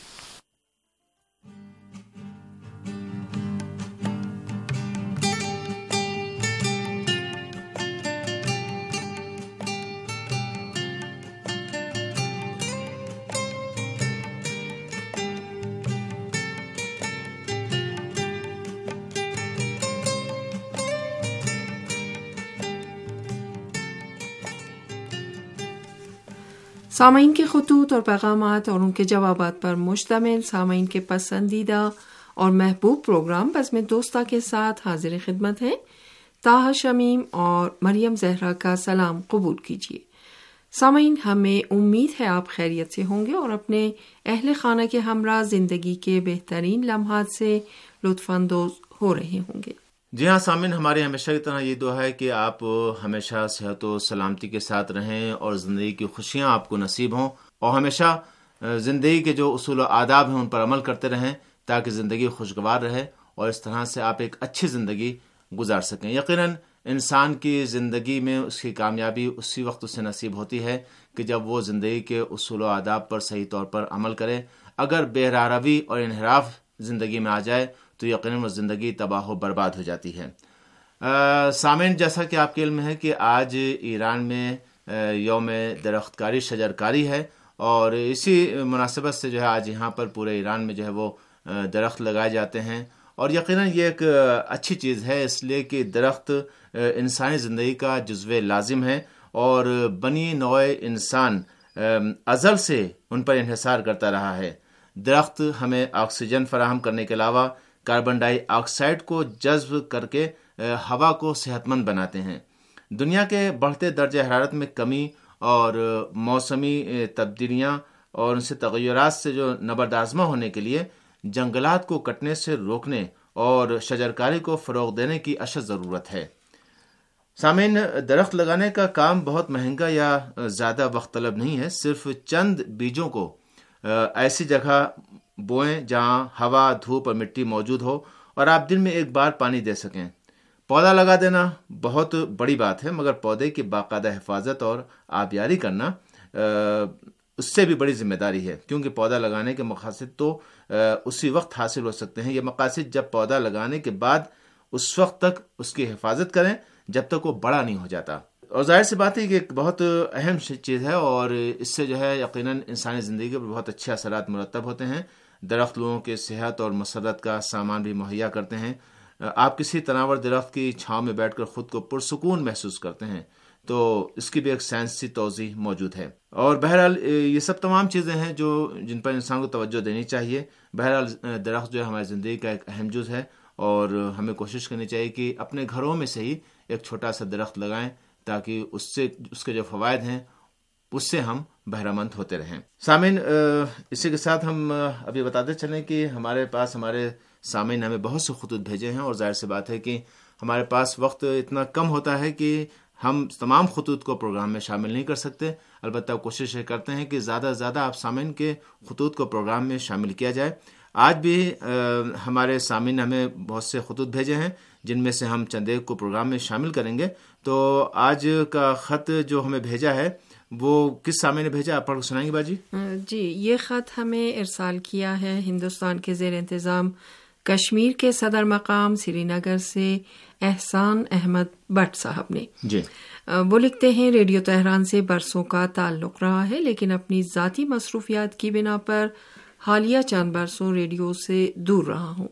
سامعین کے خطوط اور پیغامات اور ان کے جوابات پر مشتمل سامعین کے پسندیدہ اور محبوب پروگرام بزم دوستہ کے ساتھ حاضر خدمت ہے. طاہر شمیم اور مریم زہرا کا سلام قبول کیجیے. سامعین، ہمیں امید ہے آپ خیریت سے ہوں گے اور اپنے اہل خانہ کے ہمراہ زندگی کے بہترین لمحات سے لطف اندوز ہو رہے ہوں گے. جی ہاں سامعین، ہماری ہمیشہ کی طرح یہ دعا ہے کہ آپ ہمیشہ صحت و سلامتی کے ساتھ رہیں اور زندگی کی خوشیاں آپ کو نصیب ہوں، اور ہمیشہ زندگی کے جو اصول و آداب ہیں ان پر عمل کرتے رہیں تاکہ زندگی خوشگوار رہے اور اس طرح سے آپ ایک اچھی زندگی گزار سکیں. یقیناً انسان کی زندگی میں اس کی کامیابی اسی وقت اسے نصیب ہوتی ہے کہ جب وہ زندگی کے اصول و آداب پر صحیح طور پر عمل کرے. اگر بے راروی اور انحراف زندگی میں آ جائے تو یقیناً وہ زندگی تباہ و برباد ہو جاتی ہے. سامعین، جیسا کہ آپ کے علم ہے کہ آج ایران میں یوم درخت کاری شجر کاری ہے، اور اسی مناسبت سے جو ہے آج یہاں پر پورے ایران میں جو ہے وہ درخت لگائے جاتے ہیں. اور یقیناً یہ ایک اچھی چیز ہے، اس لیے کہ درخت انسانی زندگی کا جزو لازم ہے، اور بنی نوع انسان ازل سے ان پر انحصار کرتا رہا ہے. درخت ہمیں آکسیجن فراہم کرنے کے علاوہ کاربن ڈائی آکسائڈ کو جذب کر کے ہوا کو صحت مند بناتے ہیں. دنیا کے بڑھتے درجہ حرارت میں کمی اور موسمی تبدیلیاں اور ان سے تغیرات سے جو نبردآزما ہونے کے لیے جنگلات کو کٹنے سے روکنے اور شجرکاری کو فروغ دینے کی اشد ضرورت ہے. سامعین، درخت لگانے کا کام بہت مہنگا یا زیادہ وقت طلب نہیں ہے. صرف چند بیجوں کو ایسی جگہ بوئیں جہاں ہوا، دھوپ اور مٹی موجود ہو اور آپ دن میں ایک بار پانی دے سکیں. پودا لگا دینا بہت بڑی بات ہے، مگر پودے کی باقاعدہ حفاظت اور آبیاری کرنا اس سے بھی بڑی ذمہ داری ہے، کیونکہ پودا لگانے کے مقاصد تو اسی وقت حاصل ہو سکتے ہیں. یہ مقاصد جب پودا لگانے کے بعد اس وقت تک اس کی حفاظت کریں جب تک وہ بڑا نہیں ہو جاتا. اور ظاہر سی بات ہے کہ ایک بہت اہم چیز ہے، اور اس سے جو ہے یقیناً انسانی زندگی پر بہت اچھے اثرات مرتب ہوتے ہیں. درخت لوگوں کے صحت اور مسرت کا سامان بھی مہیا کرتے ہیں. آپ کسی تناور درخت کی چھاؤں میں بیٹھ کر خود کو پرسکون محسوس کرتے ہیں، تو اس کی بھی ایک سائنسی توضیح موجود ہے. اور بہرحال یہ سب تمام چیزیں ہیں جو جن پر انسان کو توجہ دینی چاہیے. بہرحال درخت جو ہے ہماری زندگی کا ایک اہم جز ہے، اور ہمیں کوشش کرنی چاہیے کہ اپنے گھروں میں سے ہی ایک چھوٹا سا درخت لگائیں تاکہ اس سے اس کے جو فوائد ہیں اس سے ہم بہرہ مند ہوتے رہیں. سامعین، اسی کے ساتھ ہم ابھی بتاتے چلیں کہ ہمارے پاس ہمارے سامعین ہمیں بہت سے خطوط بھیجے ہیں، اور ظاہر سی بات ہے کہ ہمارے پاس وقت اتنا کم ہوتا ہے کہ ہم تمام خطوط کو پروگرام میں شامل نہیں کر سکتے. البتہ کوشش یہ کرتے ہیں کہ زیادہ سے زیادہ آپ سامعین کے خطوط کو پروگرام میں شامل کیا جائے. آج بھی ہمارے سامعین ہمیں بہت سے خطوط بھیجے ہیں جن میں سے ہم چند ایک کو پروگرام میں شامل کریں گے. تو آج کا خط جو ہمیں بھیجا ہے وہ کس سامع نے بھیجا، آپ پڑھ سنائیں گے باجی؟ جی، یہ خط ہمیں ارسال کیا ہے ہندوستان کے زیر انتظام کشمیر کے صدر مقام سری نگر سے احسان احمد بٹ صاحب نے. جی، وہ لکھتے ہیں ریڈیو تہران سے برسوں کا تعلق رہا ہے، لیکن اپنی ذاتی مصروفیات کی بنا پر حالیہ چند برسوں ریڈیو سے دور رہا ہوں.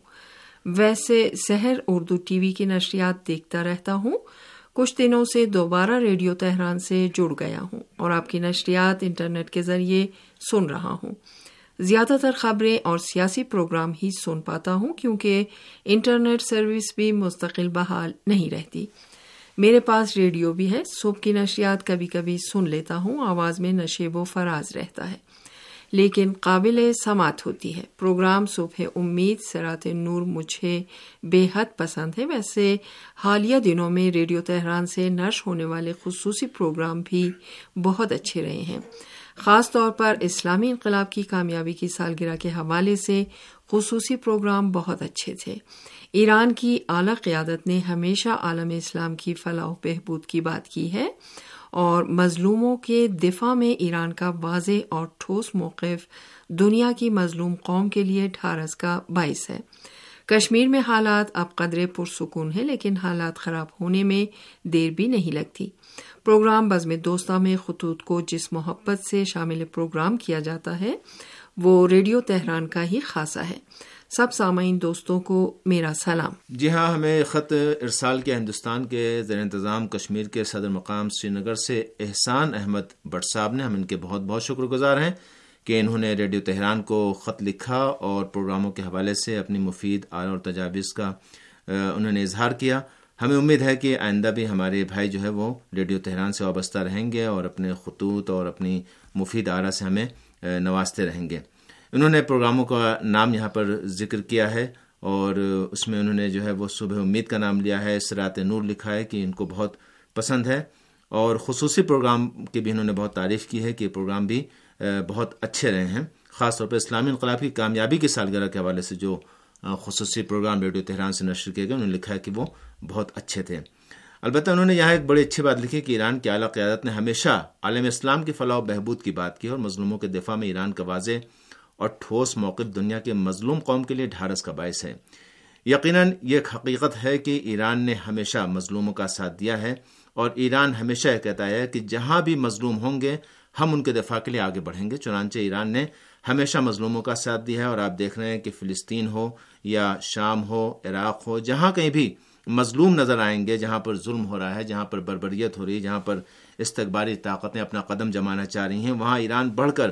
ویسے سحر اردو ٹی وی کی نشریات دیکھتا رہتا ہوں. کچھ دنوں سے دوبارہ ریڈیو تہران سے جڑ گیا ہوں اور آپ کی نشریات انٹرنیٹ کے ذریعے سن رہا ہوں. زیادہ تر خبریں اور سیاسی پروگرام ہی سن پاتا ہوں کیونکہ انٹرنیٹ سروس بھی مستقل بحال نہیں رہتی. میرے پاس ریڈیو بھی ہے. صبح کی نشریات کبھی کبھی سن لیتا ہوں. آواز میں نشیب و فراز رہتا ہے لیکن قابل سماعت ہوتی ہے. پروگرام صبح امید سرات نور مجھے بے حد پسند ہے. ویسے حالیہ دنوں میں ریڈیو تہران سے نشر ہونے والے خصوصی پروگرام بھی بہت اچھے رہے ہیں. خاص طور پر اسلامی انقلاب کی کامیابی کی سالگرہ کے حوالے سے خصوصی پروگرام بہت اچھے تھے. ایران کی اعلیٰ قیادت نے ہمیشہ عالم اسلام کی فلاح و بہبود کی بات کی ہے اور مظلوموں کے دفاع میں ایران کا واضح اور ٹھوس موقف دنیا کی مظلوم قوم کے لیے ڈھارس کا باعث ہے. کشمیر میں حالات اب قدرے پرسکون ہیں لیکن حالات خراب ہونے میں دیر بھی نہیں لگتی. پروگرام بزم دوستہ میں خطوط کو جس محبت سے شامل پروگرام کیا جاتا ہے وہ ریڈیو تہران کا ہی خاصہ ہے. سب سامعین دوستوں کو میرا سلام. جی ہاں، ہمیں خط ارسال کیا ہندوستان کے زیر انتظام کشمیر کے صدر مقام سری نگر سے احسان احمد بٹ صاحب نے. ہم ان کے بہت بہت شکر گزار ہیں کہ انہوں نے ریڈیو تہران کو خط لکھا اور پروگراموں کے حوالے سے اپنی مفید آراء اور تجاویز کا انہوں نے اظہار کیا. ہمیں امید ہے کہ آئندہ بھی ہمارے بھائی جو ہے وہ ریڈیو تہران سے وابستہ رہیں گے اور اپنے خطوط اور اپنی مفید آراء سے ہمیں نوازتے رہیں گے. انہوں نے پروگراموں کا نام یہاں پر ذکر کیا ہے اور اس میں انہوں نے جو ہے وہ صبح امید کا نام لیا ہے. سرات نور لکھا ہے کہ ان کو بہت پسند ہے اور خصوصی پروگرام کی بھی انہوں نے بہت تعریف کی ہے کہ پروگرام بھی بہت اچھے رہے ہیں. خاص طور پر اسلامی انقلاب کی کامیابی کی سالگرہ کے حوالے سے جو خصوصی پروگرام ریڈیو تہران سے نشر کیے گئے انہوں نے لکھا ہے کہ وہ بہت اچھے تھے. البتہ انہوں نے یہاں ایک بڑی اچھی بات لکھی کہ ایران کی اعلیٰ قیادت نے ہمیشہ عالم اسلام کی فلاح و بہبود کی بات کی اور مظلوموں کے دفاع میں ایران کا واضح اور ٹھوس موقف دنیا کے مظلوم قوم کے لیے ڈھارس کا باعث ہے. یقیناً یہ ایک حقیقت ہے کہ ایران نے ہمیشہ مظلوموں کا ساتھ دیا ہے اور ایران ہمیشہ یہ کہتا ہے کہ جہاں بھی مظلوم ہوں گے ہم ان کے دفاع کے لیے آگے بڑھیں گے. چنانچہ ایران نے ہمیشہ مظلوموں کا ساتھ دیا ہے اور آپ دیکھ رہے ہیں کہ فلسطین ہو یا شام ہو، عراق ہو، جہاں کہیں بھی مظلوم نظر آئیں گے، جہاں پر ظلم ہو رہا ہے، جہاں پر بربریت ہو رہی ہے، جہاں پر استکباری طاقتیں اپنا قدم جمانا چاہ رہی ہیں، وہاں ایران بڑھ کر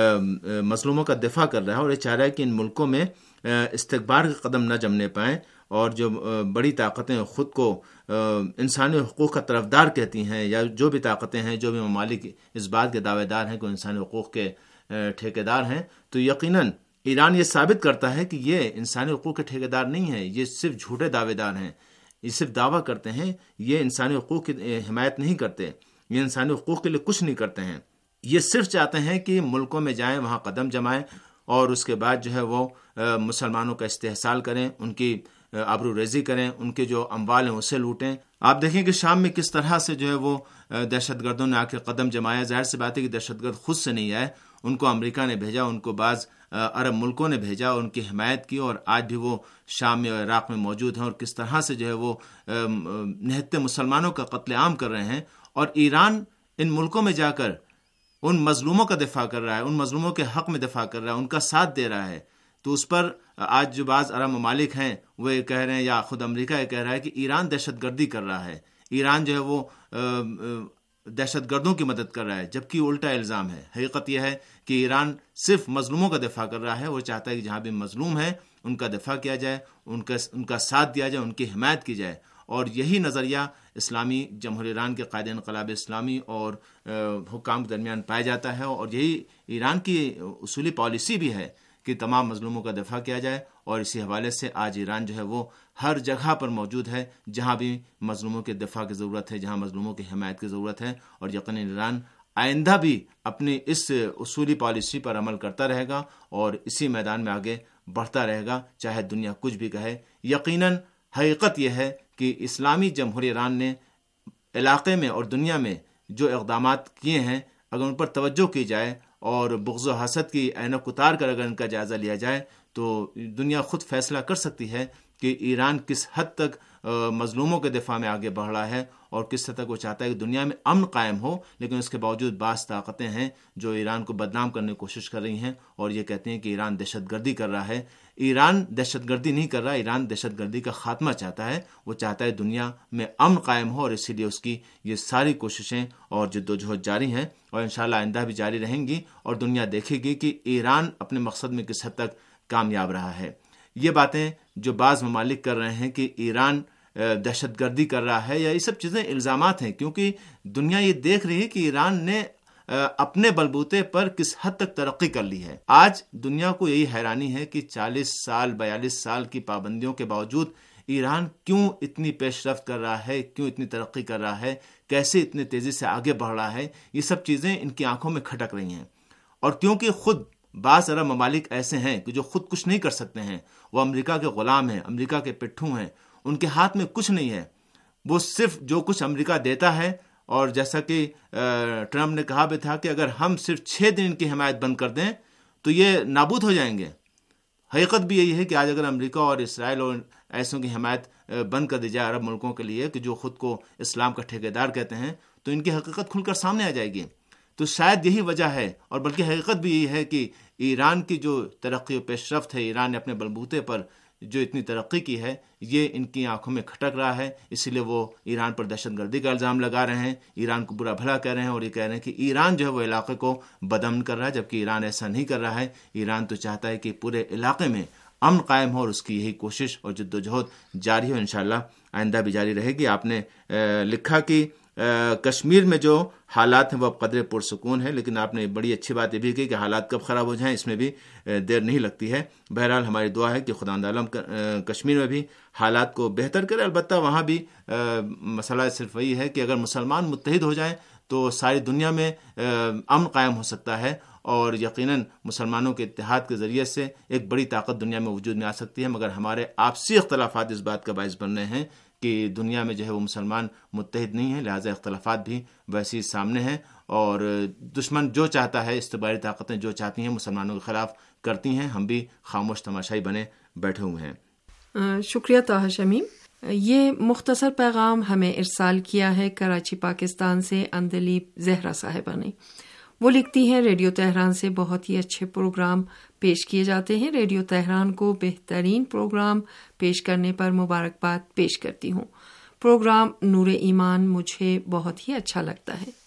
مظلوموں کا دفاع کر رہا ہے اور یہ چاہ رہا ہے کہ ان ملکوں میں استکبار کے قدم نہ جمنے پائیں اور جو بڑی طاقتیں خود کو انسانی حقوق کا طرفدار کہتی ہیں یا جو بھی طاقتیں ہیں، جو بھی ممالک اس بات کے دعوے دار ہیں کہ انسانی حقوق کے ٹھیکیدار ہیں، تو یقیناً ایران یہ ثابت کرتا ہے کہ یہ انسانی حقوق کے ٹھیکیدار نہیں ہیں، یہ صرف جھوٹے دعوے دار ہیں. یہ صرف دعویٰ کرتے ہیں، یہ انسانی حقوق کی حمایت نہیں کرتے، یہ انسانی حقوق کے لیے کچھ نہیں کرتے ہیں. یہ صرف چاہتے ہیں کہ ملکوں میں جائیں، وہاں قدم جمائیں اور اس کے بعد جو ہے وہ مسلمانوں کا استحصال کریں، ان کی آبرو ریزی کریں، ان کے جو اموال ہیں اسے لوٹیں. آپ دیکھیں کہ شام میں کس طرح سے جو ہے وہ دہشت گردوں نے آ کے قدم جمایا. ظاہر سی بات ہے کہ دہشت گرد خود سے نہیں آئے، ان کو امریکہ نے بھیجا، ان کو بعض عرب ملکوں نے بھیجا اور ان کی حمایت کی اور آج بھی وہ شام میں اور عراق میں موجود ہیں اور کس طرح سے جو ہے وہ نہتے مسلمانوں کا قتل عام کر رہے ہیں. اور ایران ان ملکوں میں جا کر ان مظلوموں کا دفاع کر رہا ہے، ان مظلوموں کے حق میں دفاع کر رہا ہے، ان کا ساتھ دے رہا ہے. تو اس پر آج جو بعض عرب ممالک ہیں وہ یہ کہہ رہے ہیں یا خود امریکہ یہ کہہ رہا ہے کہ ایران دہشت گردی کر رہا ہے، ایران جو ہے وہ دہشت گردوں کی مدد کر رہا ہے، جبکہ الٹا الزام ہے. حقیقت یہ ہے کہ ایران صرف مظلوموں کا دفاع کر رہا ہے. وہ چاہتا ہے کہ جہاں بھی مظلوم ہیں ان کا دفاع کیا جائے، ان کا ان کا ساتھ دیا جائے، ان کی حمایت کی جائے. اور یہی نظریہ اسلامی جمہوریہ ایران کے قائد انقلاب اسلامی اور حکام کے درمیان پایا جاتا ہے اور یہی ایران کی اصولی پالیسی بھی ہے کہ تمام مظلوموں کا دفاع کیا جائے. اور اسی حوالے سے آج ایران جو ہے وہ ہر جگہ پر موجود ہے جہاں بھی مظلوموں کے دفاع کی ضرورت ہے، جہاں مظلوموں کی حمایت کی ضرورت ہے. اور یقیناً ایران آئندہ بھی اپنی اس اصولی پالیسی پر عمل کرتا رہے گا اور اسی میدان میں آگے بڑھتا رہے گا، چاہے دنیا کچھ بھی کہے. یقیناً حقیقت یہ ہے کہ اسلامی جمہوریہ ایران نے علاقے میں اور دنیا میں جو اقدامات کیے ہیں، اگر ان پر توجہ کی جائے اور بغض و حسد کی عینک اتار کر اگر ان کا جائزہ لیا جائے تو دنیا خود فیصلہ کر سکتی ہے کہ ایران کس حد تک مظلوموں کے دفاع میں آگے بڑھ رہا ہے اور کس حد تک وہ چاہتا ہے کہ دنیا میں امن قائم ہو، لیکن اس کے باوجود بعض طاقتیں ہیں جو ایران کو بدنام کرنے کی کوشش کر رہی ہیں اور یہ کہتے ہیں کہ ایران دہشت گردی کر رہا ہے۔ ایران دہشت گردی نہیں کر رہا، ایران دہشت گردی کا خاتمہ چاہتا ہے، وہ چاہتا ہے دنیا میں امن قائم ہو، اور اسی لیے اس کی یہ ساری کوششیں اور جدوجہد جاری ہیں اور انشاءاللہ آئندہ بھی جاری رہیں گی، اور دنیا دیکھے گی کہ ایران اپنے مقصد میں کس حد تک کامیاب رہا ہے۔ یہ باتیں جو بعض ممالک کر رہے ہیں کہ ایران دہشت گردی کر رہا ہے، یا یہ سب چیزیں الزامات ہیں، کیونکہ دنیا یہ دیکھ رہی ہے کہ ایران نے اپنے بلبوتے پر کس حد تک ترقی کر لی ہے۔ آج دنیا کو یہی حیرانی ہے کہ چالیس سال بیالیس سال کی پابندیوں کے باوجود ایران کیوں اتنی پیش رفت کر رہا ہے، کیوں اتنی ترقی کر رہا ہے، کیسے اتنی تیزی سے آگے بڑھ رہا ہے۔ یہ سب چیزیں ان کی آنکھوں میں کھٹک رہی ہیں، اور کیونکہ خود بعض عرب ممالک ایسے ہیں کہ جو خود کچھ نہیں کر سکتے ہیں، وہ امریکہ کے غلام ہیں، امریکہ کے پٹھوں ہیں، ان کے ہاتھ میں کچھ نہیں ہے، وہ صرف جو کچھ امریکہ دیتا ہے، اور جیسا کہ ٹرمپ نے کہا بھی تھا کہ اگر ہم صرف چھ دن ان کی حمایت بند کر دیں تو یہ نابود ہو جائیں گے۔ حقیقت بھی یہی ہے کہ آج اگر امریکہ اور اسرائیل اور ایسوں کی حمایت بند کر دی جائے عرب ملکوں کے لیے کہ جو خود کو اسلام کا ٹھیکیدار کہتے ہیں، تو ان کی حقیقت کھل کر سامنے آ جائے گی۔ تو شاید یہی وجہ ہے، اور بلکہ حقیقت بھی یہی ہے کہ ایران کی جو ترقی و پیش رفت ہے، ایران نے اپنے بلبوتے پر جو اتنی ترقی کی ہے، یہ ان کی آنکھوں میں کھٹک رہا ہے، اسی لیے وہ ایران پر دہشت گردی کا الزام لگا رہے ہیں، ایران کو برا بھلا کہہ رہے ہیں، اور یہ کہہ رہے ہیں کہ ایران جو ہے وہ علاقے کو بدامن کر رہا ہے، جبکہ ایران ایسا نہیں کر رہا ہے۔ ایران تو چاہتا ہے کہ پورے علاقے میں امن قائم ہو، اور اس کی یہی کوشش اور جد و جہد جاری ہو، انشاءاللہ آئندہ بھی جاری رہے گی۔ آپ نے لکھا کہ کشمیر میں جو حالات ہیں وہ اب قدرے پرسکون ہے، لیکن آپ نے بڑی اچھی بات یہ بھی کی کہ حالات کب خراب ہو جائیں اس میں بھی دیر نہیں لگتی ہے۔ بہرحال ہماری دعا ہے کہ خداوند عالم کشمیر میں بھی حالات کو بہتر کرے۔ البتہ وہاں بھی مسئلہ صرف وہی ہے کہ اگر مسلمان متحد ہو جائیں تو ساری دنیا میں امن قائم ہو سکتا ہے، اور یقیناً مسلمانوں کے اتحاد کے ذریعے سے ایک بڑی طاقت دنیا میں وجود میں آ سکتی ہے، مگر ہمارے آپسی اختلافات اس بات کا باعث بن رہے ہیں کہ دنیا میں جو ہے وہ مسلمان متحد نہیں ہیں، لہٰذا اختلافات بھی ویسے ہی سامنے ہیں، اور دشمن جو چاہتا ہے، استعماری طاقتیں جو چاہتی ہیں مسلمانوں کے خلاف کرتی ہیں، ہم بھی خاموش تماشائی بنے بیٹھے ہوئے ہیں۔ شکریہ طاہر شمیم۔ یہ مختصر پیغام ہمیں ارسال کیا ہے کراچی پاکستان سے اندلیب زہرا صاحبہ نے۔ وہ لکھتی ہیں، ریڈیو تہران سے بہت ہی اچھے پروگرام پیش کیے جاتے ہیں، ریڈیو تہران کو بہترین پروگرام پیش کرنے پر مبارکباد پیش کرتی ہوں۔ پروگرام نور ایمان مجھے بہت ہی اچھا لگتا ہے۔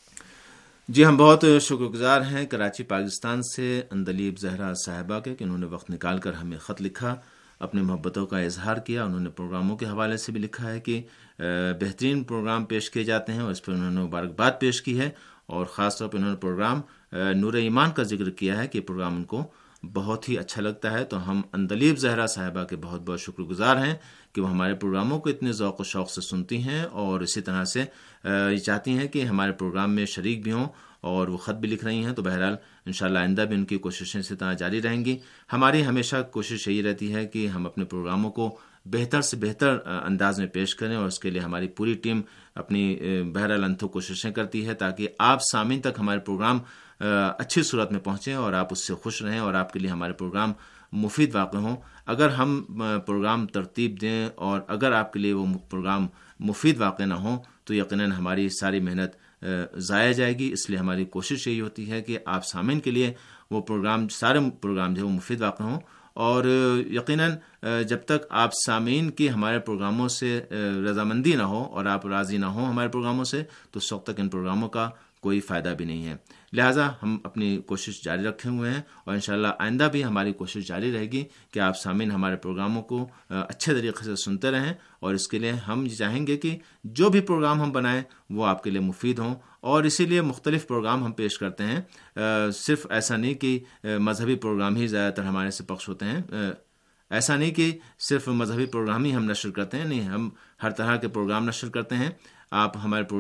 جی ہم بہت شکر گزار ہیں کراچی پاکستان سے اندلیب زہرا صاحبہ کے کہ انہوں نے وقت نکال کر ہمیں خط لکھا، اپنی محبتوں کا اظہار کیا۔ انہوں نے پروگراموں کے حوالے سے بھی لکھا ہے کہ بہترین پروگرام پیش کیے جاتے ہیں، اور اس پر انہوں نے مبارکباد پیش کی ہے، اور خاص طور پر انہوں نے پروگرام نور ایمان کا ذکر کیا ہے کہ پروگرام ان کو بہت ہی اچھا لگتا ہے۔ تو ہم اندلیب زہرا صاحبہ کے بہت بہت شکر گزار ہیں کہ وہ ہمارے پروگراموں کو اتنے ذوق و شوق سے سنتی ہیں، اور اسی طرح سے یہ چاہتی ہیں کہ ہمارے پروگرام میں شریک بھی ہوں، اور وہ خط بھی لکھ رہی ہیں۔ تو بہرحال انشاءاللہ آئندہ بھی ان کی کوششیں اسی طرح جاری رہیں گی۔ ہماری ہمیشہ کوشش یہی رہتی ہے کہ ہم اپنے پروگراموں کو بہتر سے بہتر انداز میں پیش کریں، اور اس کے لیے ہماری پوری ٹیم اپنی بہرحال انتھک کوششیں کرتی ہے تاکہ آپ سامعین تک ہمارے پروگرام اچھی صورت میں پہنچیں اور آپ اس سے خوش رہیں، اور آپ کے لیے ہمارے پروگرام مفید واقع ہوں۔ اگر ہم پروگرام ترتیب دیں اور اگر آپ کے لیے وہ پروگرام مفید واقع نہ ہوں تو یقیناً ہماری ساری محنت ضائع جائے گی۔ اس لیے ہماری کوشش یہی ہوتی ہے کہ آپ سامعین کے لیے وہ پروگرام سارے پروگرام جو ہے وہ مفید واقع ہوں، اور یقیناً جب تک آپ سامعین کی ہمارے پروگراموں سے رضامندی نہ ہو اور آپ راضی نہ ہوں ہمارے پروگراموں سے، تو اس وقت تک ان پروگراموں کا کوئی فائدہ بھی نہیں ہے۔ لہٰذا ہم اپنی کوشش جاری رکھے ہوئے ہیں، اور انشاءاللہ آئندہ بھی ہماری کوشش جاری رہے گی کہ آپ سامعین ہمارے پروگراموں کو اچھے طریقے سے سنتے رہیں، اور اس کے لیے ہم چاہیں گے کہ جو بھی پروگرام ہم بنائیں وہ آپ کے لیے مفید ہوں، اور اسی لیے مختلف پروگرام ہم پیش کرتے ہیں۔ صرف ایسا نہیں کہ مذہبی پروگرام ہی زیادہ تر ہمارے سے پخش ہوتے ہیں، ایسا نہیں کہ صرف مذہبی پروگرام ہی ہم نشر کرتے ہیں، نہیں، ہم ہر طرح کے پروگرام نشر کرتے ہیں۔ آپ ہمارے پروگرام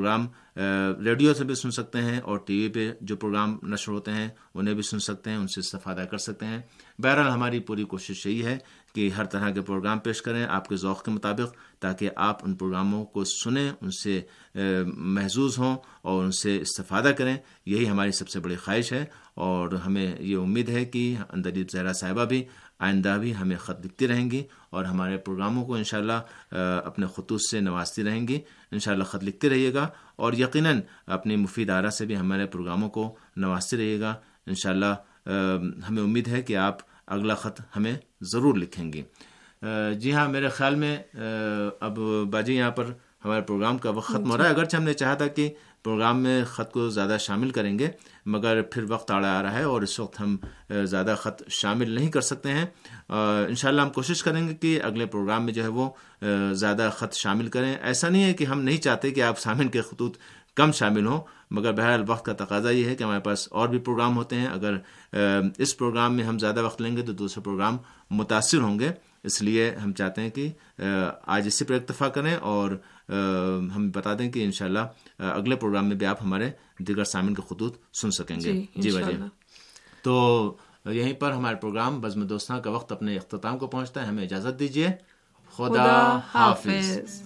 ریڈیو سے بھی سن سکتے ہیں اور ٹی وی پہ جو پروگرام نشر ہوتے ہیں انہیں بھی سن سکتے ہیں، ان سے استفادہ کر سکتے ہیں۔ بہرحال ہماری پوری کوشش یہی ہے کہ ہر طرح کے پروگرام پیش کریں آپ کے ذوق کے مطابق، تاکہ آپ ان پروگراموں کو سنیں، ان سے محظوظ ہوں اور ان سے استفادہ کریں۔ یہی ہماری سب سے بڑی خواہش ہے، اور ہمیں یہ امید ہے کہ اندلیب زہرا صاحبہ بھی آئندہ بھی ہمیں خط لکھتی رہیں گی اور ہمارے پروگراموں کو انشاءاللہ اپنے خطوط سے نوازتی رہیں گی۔ انشاءاللہ خط لکھتے رہیے گا اور یقیناً اپنی مفید آرا سے بھی ہمارے پروگراموں کو نوازتے رہیے گا۔ انشاءاللہ ہمیں امید ہے کہ آپ اگلا خط ہمیں ضرور لکھیں گی۔ جی ہاں، میرے خیال میں اب باجی یہاں پر ہمارے پروگرام کا وقت ختم ہو رہا ہے۔ اگرچہ ہم نے چاہا تھا کہ پروگرام میں خط کو زیادہ شامل کریں گے، مگر پھر وقت آڑا آ رہا ہے اور اس وقت ہم زیادہ خط شامل نہیں کر سکتے ہیں۔ انشاءاللہ ہم کوشش کریں گے کہ اگلے پروگرام میں جو ہے وہ زیادہ خط شامل کریں۔ ایسا نہیں ہے کہ ہم نہیں چاہتے کہ آپ سامعین کے خطوط کم شامل ہوں، مگر بہرحال وقت کا تقاضا یہ ہے کہ ہمارے پاس اور بھی پروگرام ہوتے ہیں۔ اگر اس پروگرام میں ہم زیادہ وقت لیں گے تو دوسرے پروگرام متاثر ہوں گے، اس لیے ہم چاہتے ہیں کہ آج اسی پر اکتفا کریں اور ہم بتا دیں کہ انشاءاللہ اگلے پروگرام میں بھی آپ ہمارے دیگر سامعین کے خطوط سن سکیں گے۔ جی باجی، تو یہیں پر ہمارے پروگرام بزم دوستاں کا وقت اپنے اختتام کو پہنچتا ہے۔ ہمیں اجازت دیجیے، خدا حافظ۔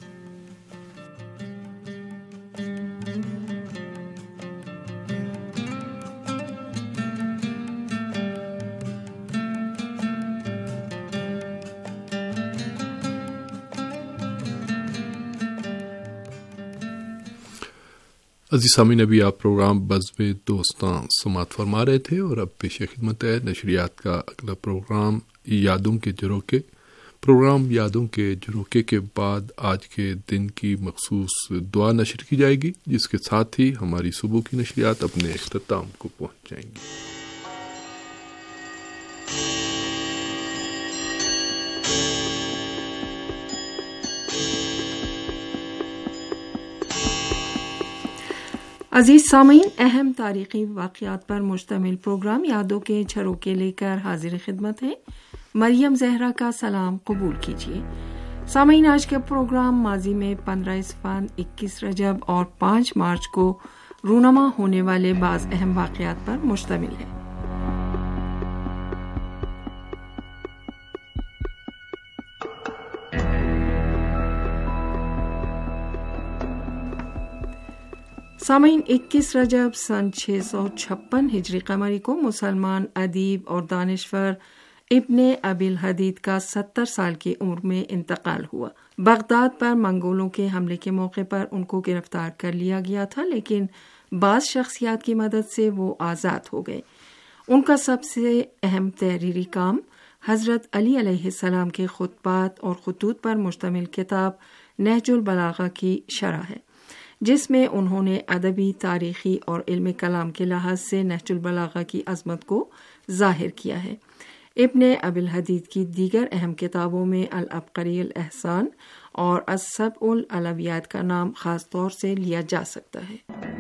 عزیز سامعین، ابھی آپ پروگرام بزم دوستاں سماعت فرما رہے تھے اور اب پیش خدمت ہے نشریات کا اگلا پروگرام یادوں کے جھروکے۔ پروگرام یادوں کے جھروکے کے بعد آج کے دن کی مخصوص دعا نشر کی جائے گی، جس کے ساتھ ہی ہماری صبح کی نشریات اپنے اختتام کو پہنچ جائیں گی۔ عزیز سامعین، اہم تاریخی واقعات پر مشتمل پروگرام یادوں کے جھروکے لے کر حاضر خدمت ہے۔ مریم زہرا کا سلام قبول کیجیے۔ سامعین، آج کے پروگرام ماضی میں پندرہ اسفند، اکیس رجب اور پانچ مارچ کو رونما ہونے والے بعض اہم واقعات پر مشتمل ہے۔ سامعین، اکیس رجب سن چھ سو چھپن ہجری قمری کو مسلمان ادیب اور دانشور ابن ابی الحدید کا ستر سال کی عمر میں انتقال ہوا۔ بغداد پر منگولوں کے حملے کے موقع پر ان کو گرفتار کر لیا گیا تھا، لیکن بعض شخصیات کی مدد سے وہ آزاد ہو گئے۔ ان کا سب سے اہم تحریری کام حضرت علی علیہ السلام کے خطبات اور خطوط پر مشتمل کتاب نہج البلاغہ کی شرح ہے، جس میں انہوں نے ادبی، تاریخی اور علم کلام کے لحاظ سے نہج البلاغہ کی عظمت کو ظاہر کیا ہے۔ ابن ابی الحدید کی دیگر اہم کتابوں میں العبقری الاحسان اور السبع العلویات کا نام خاص طور سے لیا جا سکتا ہے۔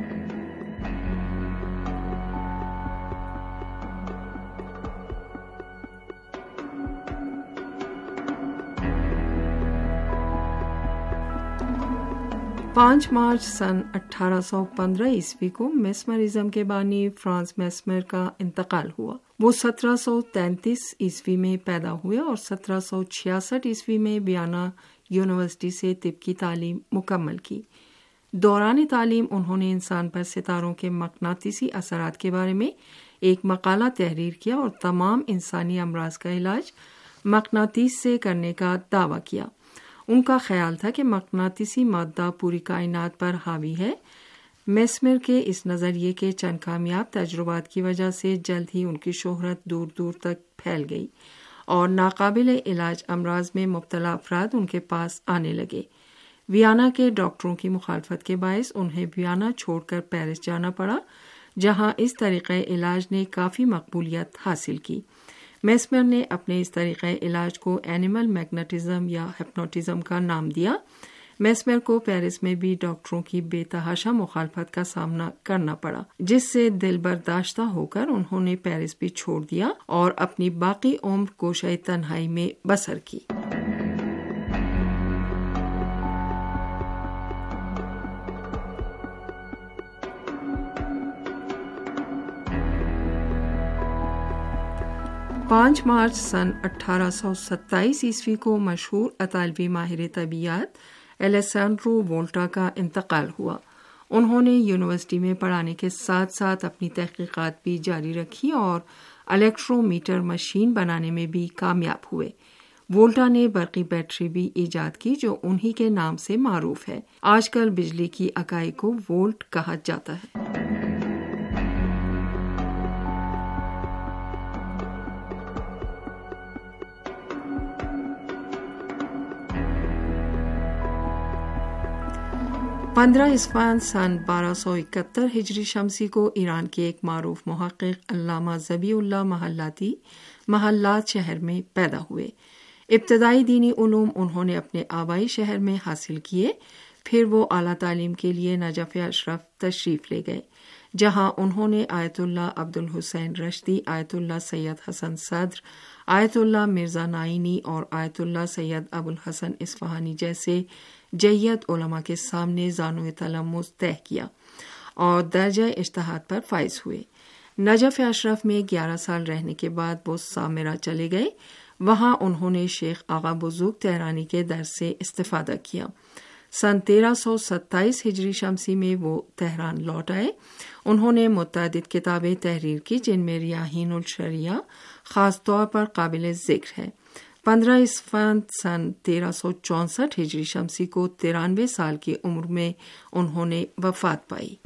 پانچ مارچ سن اٹھارہ سو پندرہ عیسوی کو میسمرزم کے بانی فرانس میسمر کا انتقال ہوا۔ وہ سترہ سو تینتیس عیسوی میں پیدا ہوئے اور سترہ سو چھیاسٹھ عیسوی میں ویانا یونیورسٹی سے طب کی تعلیم مکمل کی۔ دوران تعلیم انہوں نے انسان پر ستاروں کے مقناطیسی اثرات کے بارے میں ایک مقالہ تحریر کیا اور تمام انسانی امراض کا علاج مقناطیس سے کرنے کا دعویٰ کیا۔ ان کا خیال تھا کہ مقناطیسی مادہ پوری کائنات پر حاوی ہے۔ میسمر کے اس نظریے کے چند کامیاب تجربات کی وجہ سے جلد ہی ان کی شہرت دور دور تک پھیل گئی اور ناقابل علاج امراض میں مبتلا افراد ان کے پاس آنے لگے۔ ویانا کے ڈاکٹروں کی مخالفت کے باعث انہیں ویانا چھوڑ کر پیرس جانا پڑا، جہاں اس طریقہ علاج نے کافی مقبولیت حاصل کی۔ میسمر نے اپنے اس طریقہ علاج کو اینیمل میگنیٹزم یا ہپنوٹزم کا نام دیا۔ میسمر کو پیرس میں بھی ڈاکٹروں کی بے تحاشا مخالفت کا سامنا کرنا پڑا، جس سے دل برداشتہ ہو کر انہوں نے پیرس بھی چھوڑ دیا اور اپنی باقی عمر گوشہ تنہائی میں بسر کی۔ پانچ مارچ سن اٹھارہ سو ستائیس عیسوی کو مشہور اطالوی ماہر طبیعیات الیسانڈرو وولٹا کا انتقال ہوا۔ انہوں نے یونیورسٹی میں پڑھانے کے ساتھ ساتھ اپنی تحقیقات بھی جاری رکھی اور الیکٹرو میٹر مشین بنانے میں بھی کامیاب ہوئے۔ وولٹا نے برقی بیٹری بھی ایجاد کی جو انہی کے نام سے معروف ہے۔ آج کل بجلی کی اکائی کو وولٹ کہا جاتا ہے۔ پندرہ اسفان سن بارہ سو اکہتر ہجری شمسی کو ایران کے ایک معروف محقق علامہ ذبیح اللہ محلاتی محلات شہر میں پیدا ہوئے۔ ابتدائی دینی علوم انہوں نے اپنے آبائی شہر میں حاصل کیے، پھر وہ اعلیٰ تعلیم کے لیے نجف اشرف تشریف لے گئے، جہاں انہوں نے آیت اللہ عبد الحسین رشدی، آیت اللہ سید حسن صدر، آیت اللہ مرزا نائینی اور آیت اللہ سید ابو الحسن اصفہانی جیسے جید علماء کے سامنے زانو تلمذ طے کیا اور درجہ اجتہاد پر فائز ہوئے۔ نجف اشرف میں گیارہ سال رہنے کے بعد وہ سامرا چلے گئے۔ وہاں انہوں نے شیخ آغا بزرگ تہرانی کے درس سے استفادہ کیا۔ سن تیرہ سو ستائیس ہجری شمسی میں وہ تہران لوٹ آئے۔ انہوں نے متعدد کتابیں تحریر کی جن میں ریاحین الشریعہ خاص طور پر قابل ذکر ہے۔ پندرہ اسفان سن تیرہ سو چونسٹھ ہجری شمسی کو ترانوے سال کی عمر میں انہوں نے وفات پائی۔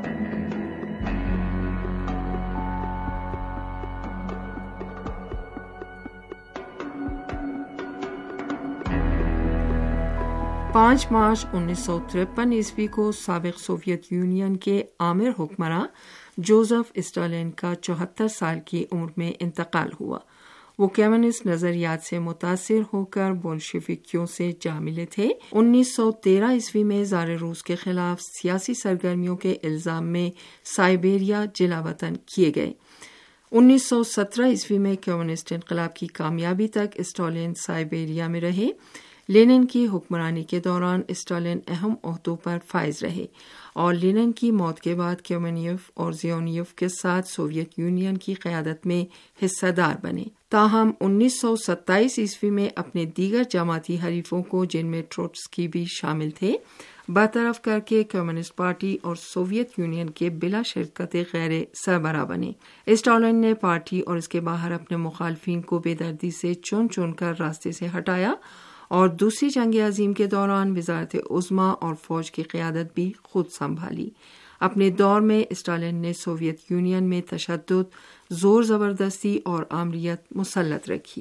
پانچ مارچ انیس سو ترپن عیسوی کو سابق سوویت یونین کے آمر حکمراں جوزف اسٹالین کا چوہتر سال کی عمر میں انتقال ہوا۔ وہ کمیونسٹ نظریات سے متاثر ہو کر بولشویکیوں سے جا ملے تھے۔ انیس سو تیرہ عیسوی میں زار روس کے خلاف سیاسی سرگرمیوں کے الزام میں سائبیریا جلا وطن کیے گئے۔ انیس سو سترہ عیسوی میں کمیونسٹ انقلاب کی کامیابی تک اسٹالین سائبیریا میں رہے۔ لینن کی حکمرانی کے دوران اسٹالین اہم عہدوں پر فائز رہے اور لینن کی موت کے بعد کیومینیف اور زیونیف کے ساتھ سوویت یونین کی قیادت میں حصہ دار بنے۔ تاہم انیس سو ستائیس عیسوی میں اپنے دیگر جماعتی حریفوں کو جن میں ٹروٹسکی بھی شامل تھے برطرف کر کے کمیونسٹ پارٹی اور سوویت یونین کے بلا شرکت غیر سربراہ بنے۔ اسٹالین نے پارٹی اور اس کے باہر اپنے مخالفین کو بے دردی سے چن چن کر راستے سے ہٹایا اور دوسری جنگ عظیم کے دوران وزارت عظمیٰ اور فوج کی قیادت بھی خود سنبھالی۔ اپنے دور میں اسٹالین نے سوویت یونین میں تشدد، زور زبردستی اور آمریت مسلط رکھی۔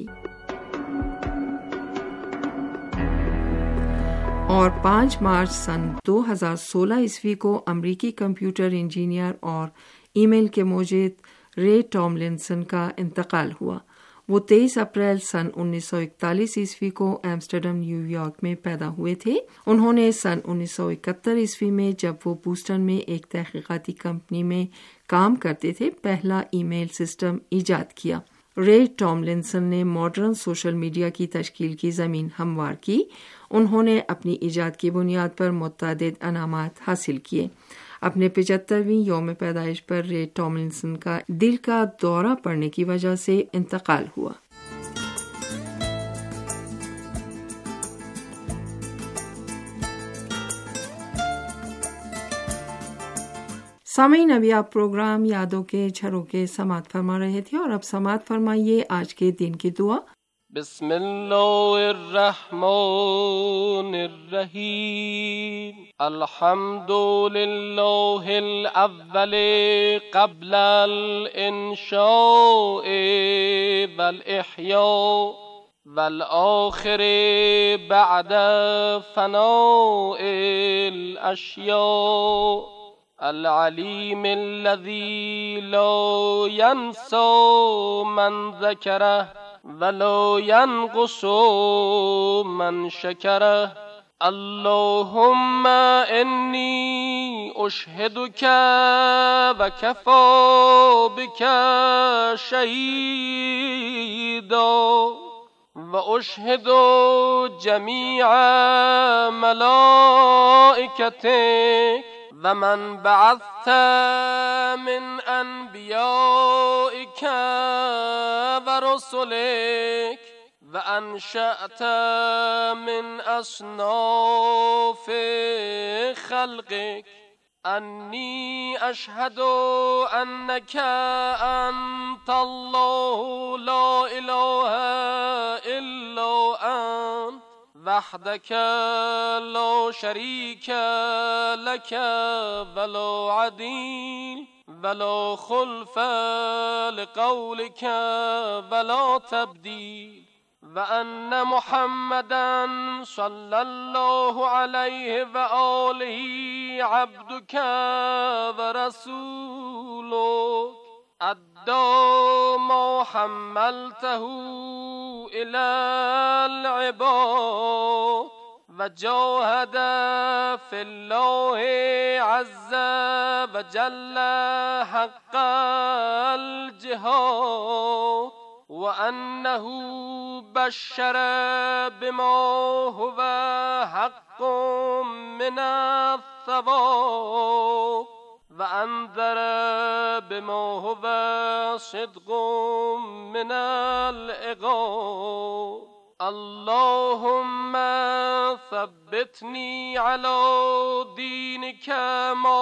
اور پانچ مارچ سن دو ہزار سولہ عیسوی کو امریکی کمپیوٹر انجینئر اور ای میل کے موجد رے ٹاملنسن کا انتقال ہوا۔ وہ تیئیس اپریل سن انیس سو اکتالیس عیسوی کو ایمسٹرڈم نیو یارک میں پیدا ہوئے تھے۔ انہوں نے سن انیس سو اکہتر عیسوی میں جب وہ بوسٹن میں ایک تحقیقاتی کمپنی میں کام کرتے تھے پہلا ای میل سسٹم ایجاد کیا۔ رے ٹاملنسن نے ماڈرن سوشل میڈیا کی تشکیل کی زمین ہموار کی۔ انہوں نے اپنی ایجاد کی بنیاد پر متعدد انعامات حاصل کیے۔ اپنے پچہترویں یوم پیدائش پر رے ٹاملنسن کا دل کا دورہ پڑنے کی وجہ سے انتقال ہوا۔ سامعین، ابھی آپ پروگرام یادوں کے جھروکے سماعت فرما رہے تھے اور اب سماعت فرمائیے آج کے دن کی دعا۔ بسم اللہ الرحمن الرحیم، الحمد للہ الاول قبل الانشاء والاحیاء والآخر بعد فناء الاشیاء، العلیم الذی لا ینسى من ذکرہ وَلَا يَنْقُصُ مَنْ شَكَرَهُ، اللهم إني أشهدك وكفى بك شهيدا وأشهد جميع ملائكتك ومن بعثت من أنبيائك رسلك وأنشأت من أصناف خلقك أني أشهد أنك أنت الله لا إله إلا أنت وحدك لا شريك لك ولا عديل ولا خلف لقولك ولا تبديل وأن محمدا صلى الله عليه وآله عبدك ورسولك أدى ما حملته إلى العباد وجاهد في الله عز وجل حق الجهاد وأنه بشر بما هو حق من الثواب وأنذر بما هو صدق من العقاب اللهم ثبتني على دينك ما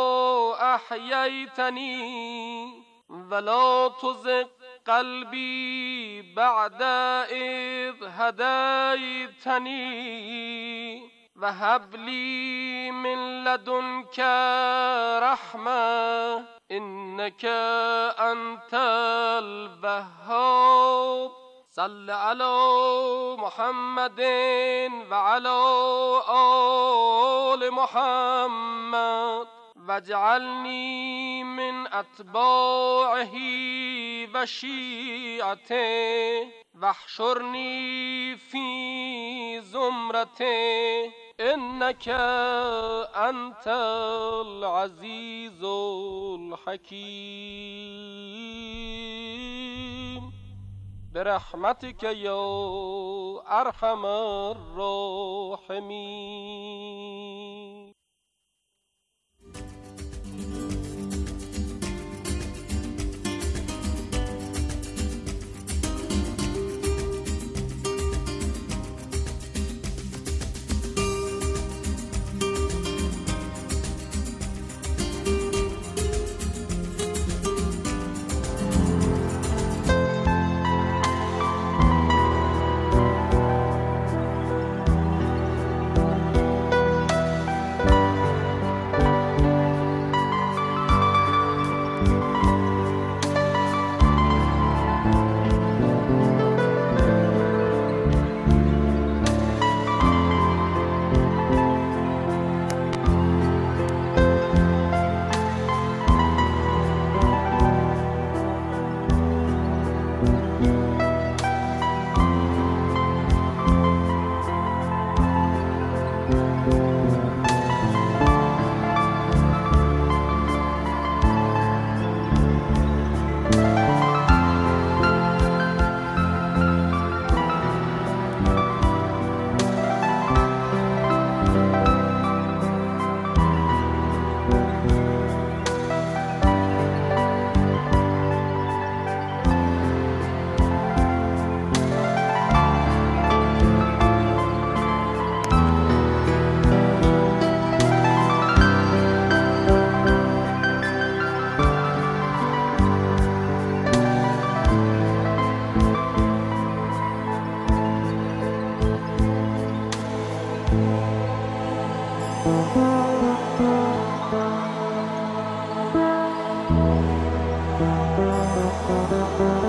أحييتني ولا تزغ قلبي بعد إذ هديتني وهب لي من لدنك رحمة إنك أنت الوهاب صل على محمد وعلى آل محمد واجعلني من أتباعه وشيعته واحشرني في زمرته إنك أنت العزيز الحكيم برحمتك يا أرحم الراحمين. Thank you.